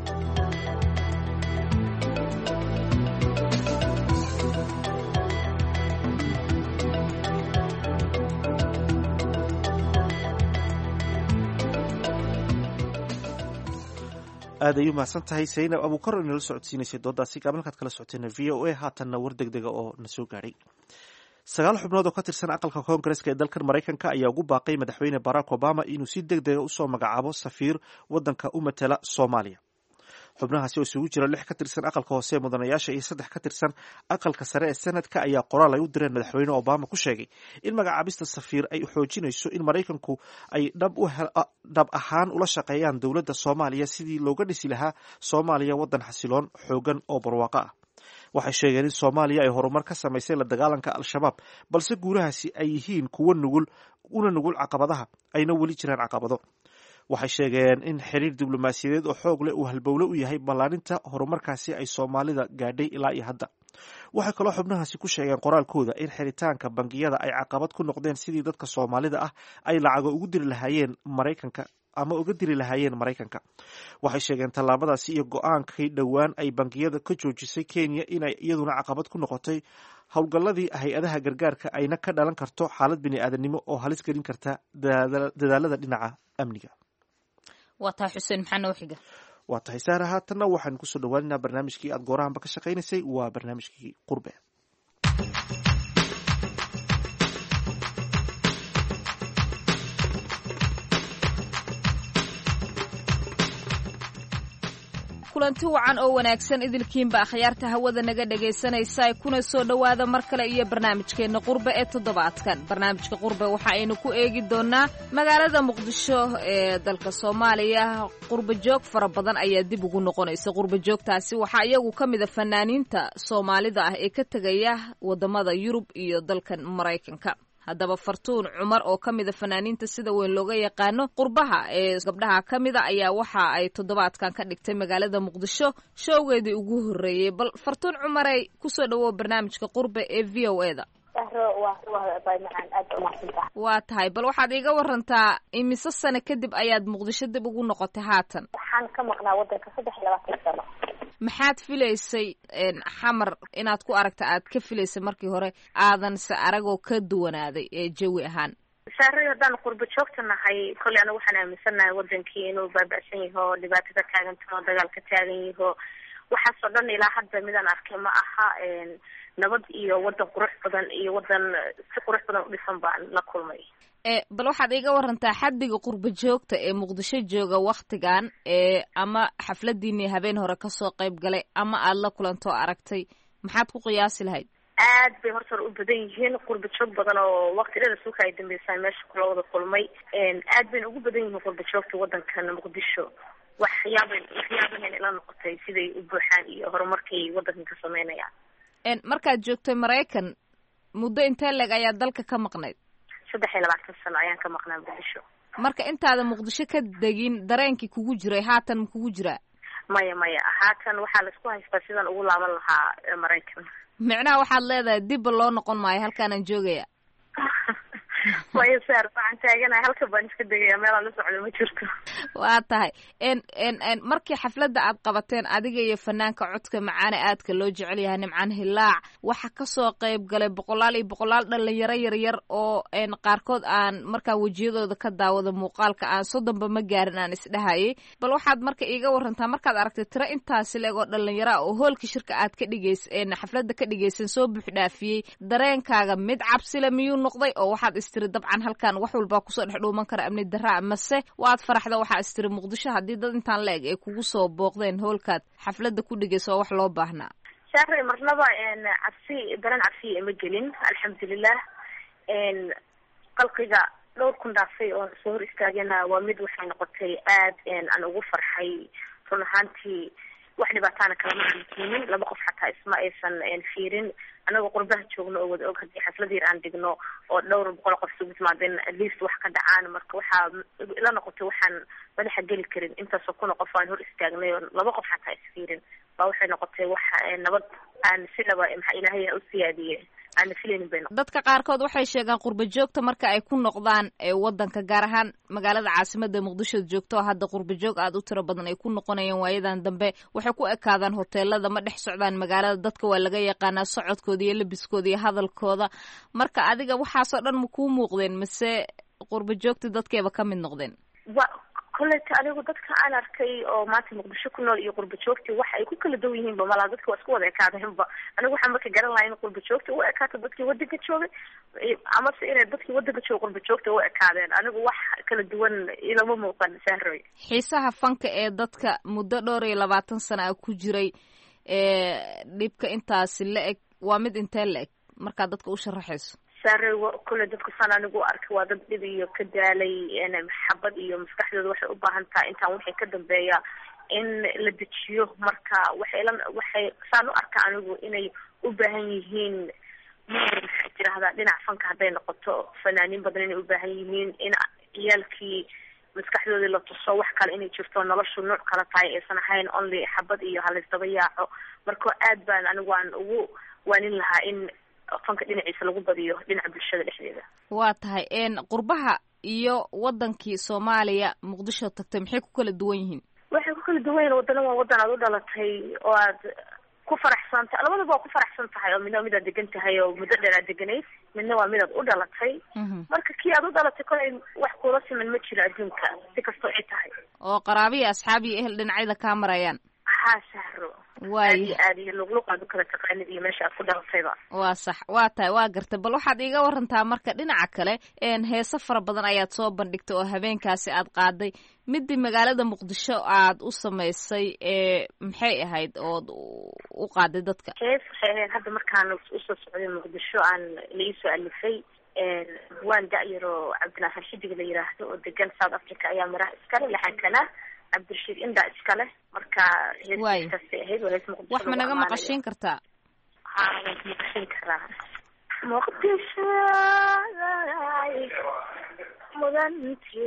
aad ay u mahadsan tahay saynab abuukar oo inala socodsiinaysay doodaasi gaaban halkaad kala socoteena v o a haatanna war deg dega oo na soo gaadhay sagaal xubnood oo ka tirsan aqalka koongareska ee dalkan maraykanka ayaa ugu baaqay madaxweyne barack obama inuu si deg dega usoo magacaabo safiir waddanka u matala soomaaliya xubnahaasi oo isugu jira lix ka tirsan aqalka hoose ee mudanayaasha iyo saddex ka tirsan aqalka sare ee senadka ayaa qoraal ay u direen madaxweyne obama ku sheegay in magacaabista safiir ay xoojinayso in maraykanku ay dhab ahaan ula shaqeeyaan dowladda soomaaliya sidii looga dhisi lahaa soomaaliya waddan xasiloon xoogan oo barwaaqo ah. waxay sheegeen in soomaaliya ay horumar ka samaysay la dagaalanka al-shabaab balse guulahaasi ay yihiin kuwo nugul una nugul caqabadaha ayna weli jiraan caqabado. waxay sheegeen in xiriir diblomaasiyadeed oo xoog leh uu halbowle u yahay ballaarinta horumarkaasi ay soomaalida gaadhay ilaa iyo hadda. waxay kaloo xubnahaasi ku sheegeen qoraalkooda in xiritaanka bangiyada ay caqabad ku noqdeen sidii dadka soomaalida ah ay lacago ugu diri lahaayeen maraykanka ama uga diri lahaayeen maraykanka. waxay sheegeen tallaabadaasi iyo go-aankii dhowaan ay bangiyada ka joojisay kenya inay iyaduna caqabad ku noqotay howlgalladii hay-adaha gargaarka ayna ka dhalan karto xaalad bini-aadamnimo oo halis gelin karta dadaalada dhinaca amniga. waa tahay xuseen maxaa noo xiga? waa tahay saara, haatanna waxaan kusoo dhawaaninaa barnaamijkii aad goorahanba ka shaqaynaysay, waa barnaamijkii qurbe. kulanti wacan oo wanaagsan idilkiinba akhyaarta hawada naga dhegaysanaysa kuna soo dhowaada mar kale iyo barnaamijkeenna qurbe ee toddobaadkan. barnaamijka qurbe waxa aynu ku eegi doonaa magaalada muqdisho ee dalka soomaaliya. qurbe joog fara badan ayaa dib ugu noqonaysa. qurbe joogtaasi waxaa iyagu ka mid a fanaaniinta soomaalida ah ee ka tegaya wadamada yurub iyo dalkan maraykanka. haddaba fartuun cumar oo ka mid a fanaaniinta sida weyn looga yaqaano qurbaha ee gabdhaha ka mida ayaa waxa ay toddobaadkan ka dhigtay magaalada muqdisho showgeedii ugu horreeyey. bal fartuun cumarey kusoo dhawow barnaamijka qurbe ee v o eda. waa tahay, bal waxaad iiga warantaa imise sano kadib ayaad muqdisho dib ugu noqotay haatan? waxaan ka maqnaa wadanka saddex iyo labaatan sano. maxaad filaysay xamar inaad ku aragta aad ka filaysay markii hore aadan se aragoo ka duwanaaday ee jawi ahaan? saarey haddaan qurbo joogta nahay kolley anigu waxaan aaminsanahay wadankii inuu baaba'san yaho, dhibaato ka taagantaho, dagaal ka taagan yaho, waxaasoo dhan ilaa hadda midaan arkay ma aha. nabad iyo wadan qurux badan iyo wadan si qurux badan u dhisan baan la kulmay. e bal waxaad iiga warantaa xaddiga qurbo joogta ee muqdisho jooga waktigan ee ama xafladiinii habeen hore kasoo qayb galay ama aada la kulantoo aragtay, maxaad ku qiyaasi lahayd? aad bay horta hore u badan yihiin qurbo joog badan oo wakti dheer suuka ay dambeysaan meesha kula wada kulmay. aad bayna ugu badan yihiin qurbo joogta wadankan muqdisho. waxyaabay waxyaabahan ila noqotay siday u buuxaan iyo horumarkay wadankan ka sameynayaan. markaad joogtay maraykan muddo intee leeg ayaa dalka ka maqnayd? saddex iyo labaatan sano ayaan ka maqnaa muqdisho. marka intaada muqdisho ka degin dareenkii kugu jiray haatan ma kugu jiraa? maya maya haatan waxaa la isku haystaa sidaan ugu laaban lahaa maraykan. micnaha waxaad leedahay dibba loo noqon maayo halkaanaan joogaya? wayo saar waxaan taaganahay halka baan iska degaya, meelaan la socdo ma jirto. waa tahay n n n markii xafladda aad qabateen adiga iyo fanaanka codka macaane aadka loo jecel yahay nimcaan hilaac, waxa kasoo qayb galay boqolaal iyo boqolaal dhalinyaro yaryar oo n qaarkood aan markaa wejiyadooda ka daawado muuqaalka aan soddonba ma gaarin aan isdhahayay. bal waxaad marka iiga warantaa markaad aragtay tiro intaasi leeg oo dhalinyaro ah oo hoolka shirka aad ka dhigays xafladda ka dhigaysan soo buux dhaafiyey, dareenkaaga mid cabsile miyuu noqday oo waxaad istiri dabcan halkan wax walbaa kusoo dhex dhuuman kara amni daraa, mase waad faraxda waxaa istiri muqdisho haddii dad intaan la eg ay kugu soo booqdeen hoolkaad xafladda ku dhigaysa oo wax loo baahnaa? saarey marnaba cabsi dareen cabsiya ima gelin, alxamdulilah. qalqiga dhowr kun dhaafay oo soo hor istaagana waa mid waxay noqotay aad aan ugu farxay. run ahaantii wax dhibaataana kalama aan keenin, laba qof xataa isma aysan fiirin. anagoo qurbaha joogno oo wada og haddii xaflad yar aan dhigno oo dhowr boqol qof isugu timaadeen at least wax ka dhacaan, marka waxaa ila noqotay waxaan madaxa geli karin intaasoo kuna qof aan hor istaagnay oo laba qof xataa isfiirin baa waxay noqotay wax nabad aan sinaba maxaa ilaahay u siyaadiyey aan filaynin bay noqotay. dadka qaarkood waxay sheegaan qurbo joogta marka ay ku noqdaan ee wadanka gaar ahaan magaalada caasimada muqdisho joogto oo hadda qurbo joog aad u tiro badan ay ku noqonayaan waayadan dambe, waxay ku ekaadaan hoteelada, ma dhex socdaan magaalada. dadka waa laga yaqaanaa socodkooda iyo labiskooda iyo hadalkooda. marka adiga waxaasoo dhan ma kuu muuqdeen mise qurbo joogta dadkeeba ka mid noqdeen? wa kolleyta anigu dadka aan arkay oo maanta muqdisho ku nool iyo qurba joogti waxa ay ku kala duwan yihiinba malaa dadka waa isku wada ekaadeenba anigu waxaan marka garan lahaa in qurba joogti u ekaato dadkii wadanka joogay amase inay dadkii wadanka jooga qurba joogta u ekaadeen anigu wax kala duwan ilama muuqan sahroy xiisaha fanka ee dadka muddo dhowr iyo labaatan sana ah ku jiray ee dhibka intaasi la eg waa mid intee la eg markaad dadka u sharaxayso sare kule dadku san anigu arkay waa dad dhib iyo ka daalay maxabad iyo maskaxdooda waxay u baahan tahay intaan wixii ka dambeeya in la dejiyo marka waxay la waxay saan u arka anigu inay u baahan yihiin maxaa tirahdaa dhinac fanka hadday noqoto fanaaniin badan inay u baahan yihiin in ciyaalkii maskaxdoodii la tuso wax kale inay jirto noloshu nooc kala tahay aysan ahayn only xabad iyo halaysdaba yaaco marka aad baan anigu aan ugu waanin lahaa in fanka dhinaciisa lagu badiyo dhinaca bulshada dhexdeeda waa tahay een qurbaha iyo wadankii Soomaaliya Muqdisho tagtay maxay ku kala duwan yihiin waxay ku kala duwan yihiin wadana waa wadan aad u dhalatay oo aad ku faraxsan tahay labadaba waa ku faraxsan tahay oo midna midaad degan tahay oo muddo dheer aad deganayd midna waa midaad u dhalatay marka kii aad u dhalatay kolay wax kula siman ma jiro adduunka si kastoo ay tahay oo qaraabiyi asxaabi ehel dhinacyada ka marayaan haa sahro waayo aad iyo luqluqaad kala taqaanid iyo meesha aad ku dhalatayba waa sax waa tahay waa gartay bal waxaad iiga warantaa marka dhinaca kale een heeso fara badan ayaad soo bandhigtay oo habeenkaasi aad qaaday midii magaalada Muqdisho aad u samaysay ee maxay ahayd oo u qaaday dadka hees waxay hadda markaan u soo socday Muqdisho aan liiso alifay een waan da'yaro Cabdilaahi Xidig la yiraahdo oo degan South Africa ayaa maraha iskale laxankana Cabdirashiid inda iskale marka wax ma naga maqashin kartaa haa maqashin karaa Muqdisho mudantii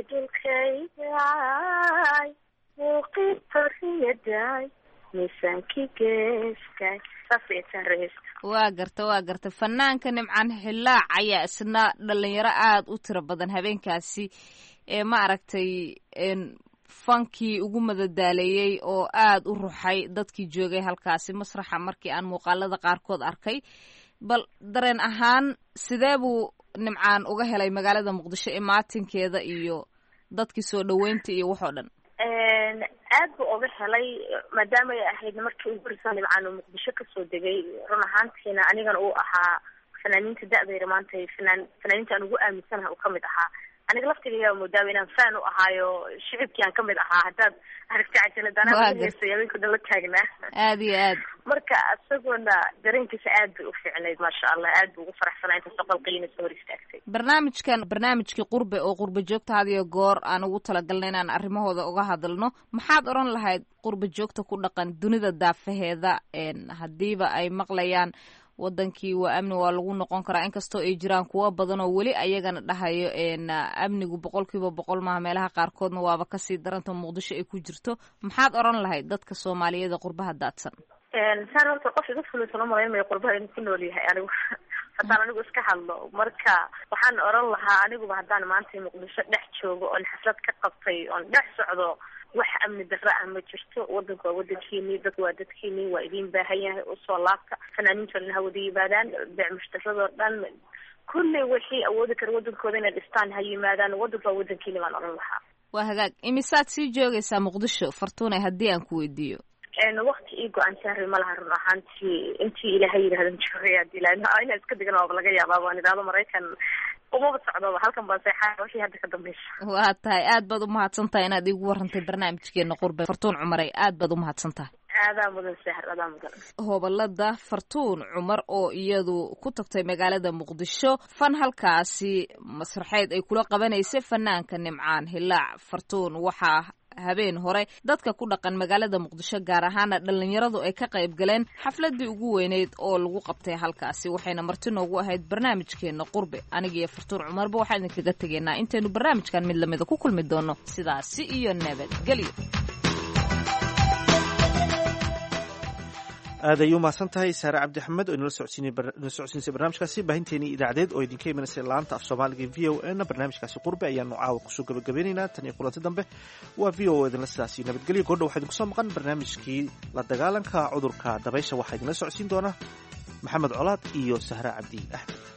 dhulkayday muuqii xorriyaday miisaankii geeskay safiitarees waa garta waa garta fanaanka Nimcaan Hilaac ayaa isna dhalinyaro aad u tiro badan habeenkaasi ee ma aragtay een fankii ugu madadaaleeyay oo aad u ruxay dadkii joogay halkaasi masraxa markii aan muuqaalada qaarkood arkay bal dareen ahaan sidee buu Nimcaan uga helay magaalada Muqdisho ee maatinkeeda iyo dadkii soo dhaweynta iyo wax oo dhan een aad buu uga helay maadaama ay ahayd markii uu guriga Nimcaan uu Muqdisho ka soo degay run ahaantiina anigana uu ahaa fanaaniinta da'da maanta fanaan fanaaniinta aan ugu aaminsanahay uu kamid ahaa aniga laftiga moodaa inaan fan u ahaayo shicibkii aan kamid ahaa haddaad aragti cajaladana heesayeenku dala taagnaa aad iyo aad marka asaguna dareenkiisa aad bay u fiicnayd maasha Allah aad buu ugu faraxsanaa inta saqalqiina soo hor istaagtay barnaamijkan barnaamijkii qurbe oo qurbe joogta hadiyo goor aan ugu talagalnay inaan arrimahooda uga hadalno maxaad oran lahayd qurbe joogta ku dhaqan dunida daafaheeda een hadiiba ay maqlayaan wadankii waa amni waa lagu noqon karaa inkastoo ay jiraan kuwa badan oo weli ayagana dhahayo een amnigu boqolkiiba boqol maaha meelaha qaarkoodna waaba kasii daranta Muqdisho ay ku jirto maxaad oran lahayd dadka Soomaaliyeed qurbaha daadsan een saan horta qof iga fulisan mareemay qurbaha inuu ku nool yahay anigu haddaan anigu iska hadlo marka waxaan oran lahaa aniguba haddaan maanta Muqdisho dhex joogo oo xaflad ka qabtay oo dhex socdo wax amni darra ah ma jirto wadanka waa wadankiini dad waa dadkiini waa idin baahan yahay oo soo laabta fanaaniinta hawada yimaadaan beec mushtaradoo dhan kulli wixii awoodi kara wadankooda inay dhistaan ha yimaadaan wadanka waa wadankiini baan oran lahaa waa hagaag imisaad sii joogaysaa Muqdisho Fartuun haddii aan ku weydiiyo een waqti ii go'an saaray ma laha run ahaantii intii ilaahay yiraahdan joogay hadii la ina iska digan oo laga yaabaa waan idhaahdo Mareykan uma socdo halkan baan seexaa wixii hadda ka dambeysay waa tahay aad baad u mahadsantahay inaad igu warantay barnaamijkeena qurbe Fartuun Cumar aad baad u mahadsantahay aadaa mudan sahar aadaa mudan hobalada Fartuun Cumar oo iyadu ku tagtay magaalada Muqdisho fan halkaasi masraxeed ay kula qabanaysay fanaanka Nimcaan Hilaac Fartuun waxa habeen hore dadka ku dhaqan magaalada Muqdisho gaar ahaan dhalinyaradu ay ka qayb galeen xafladii ugu weyneed oo lagu qabtay halkaasi waxayna marti noogu ahayd barnaamijkeena qurbe aniga iyo Fartuun Cumarba waxaan idinkaga tageynaa intaynu barnaamijkan mid lamid ku kulmi doono sidaas iyo nabadgelyo aad ayuu mahadsan tahay Saare Cabdi Axmed oo inala socodsiinay barnaamijkaasi baahinteeni idaacadeed oo idinka imanaysa laanta af Soomaaliga V O A na barnaamijkaasi qurbe ayaanu caawa kusoo gabagabaynaynaa tan iyo kulanti dambe waa V O A idinla sidaas iyo nabadgelyo goordhow waxaa idinku soo maqan barnaamijkii la dagaalanka cudurka dabaysha waxaa idinla socodsiin doona Maxamed Colaad iyo Sahra Cabdi Axmed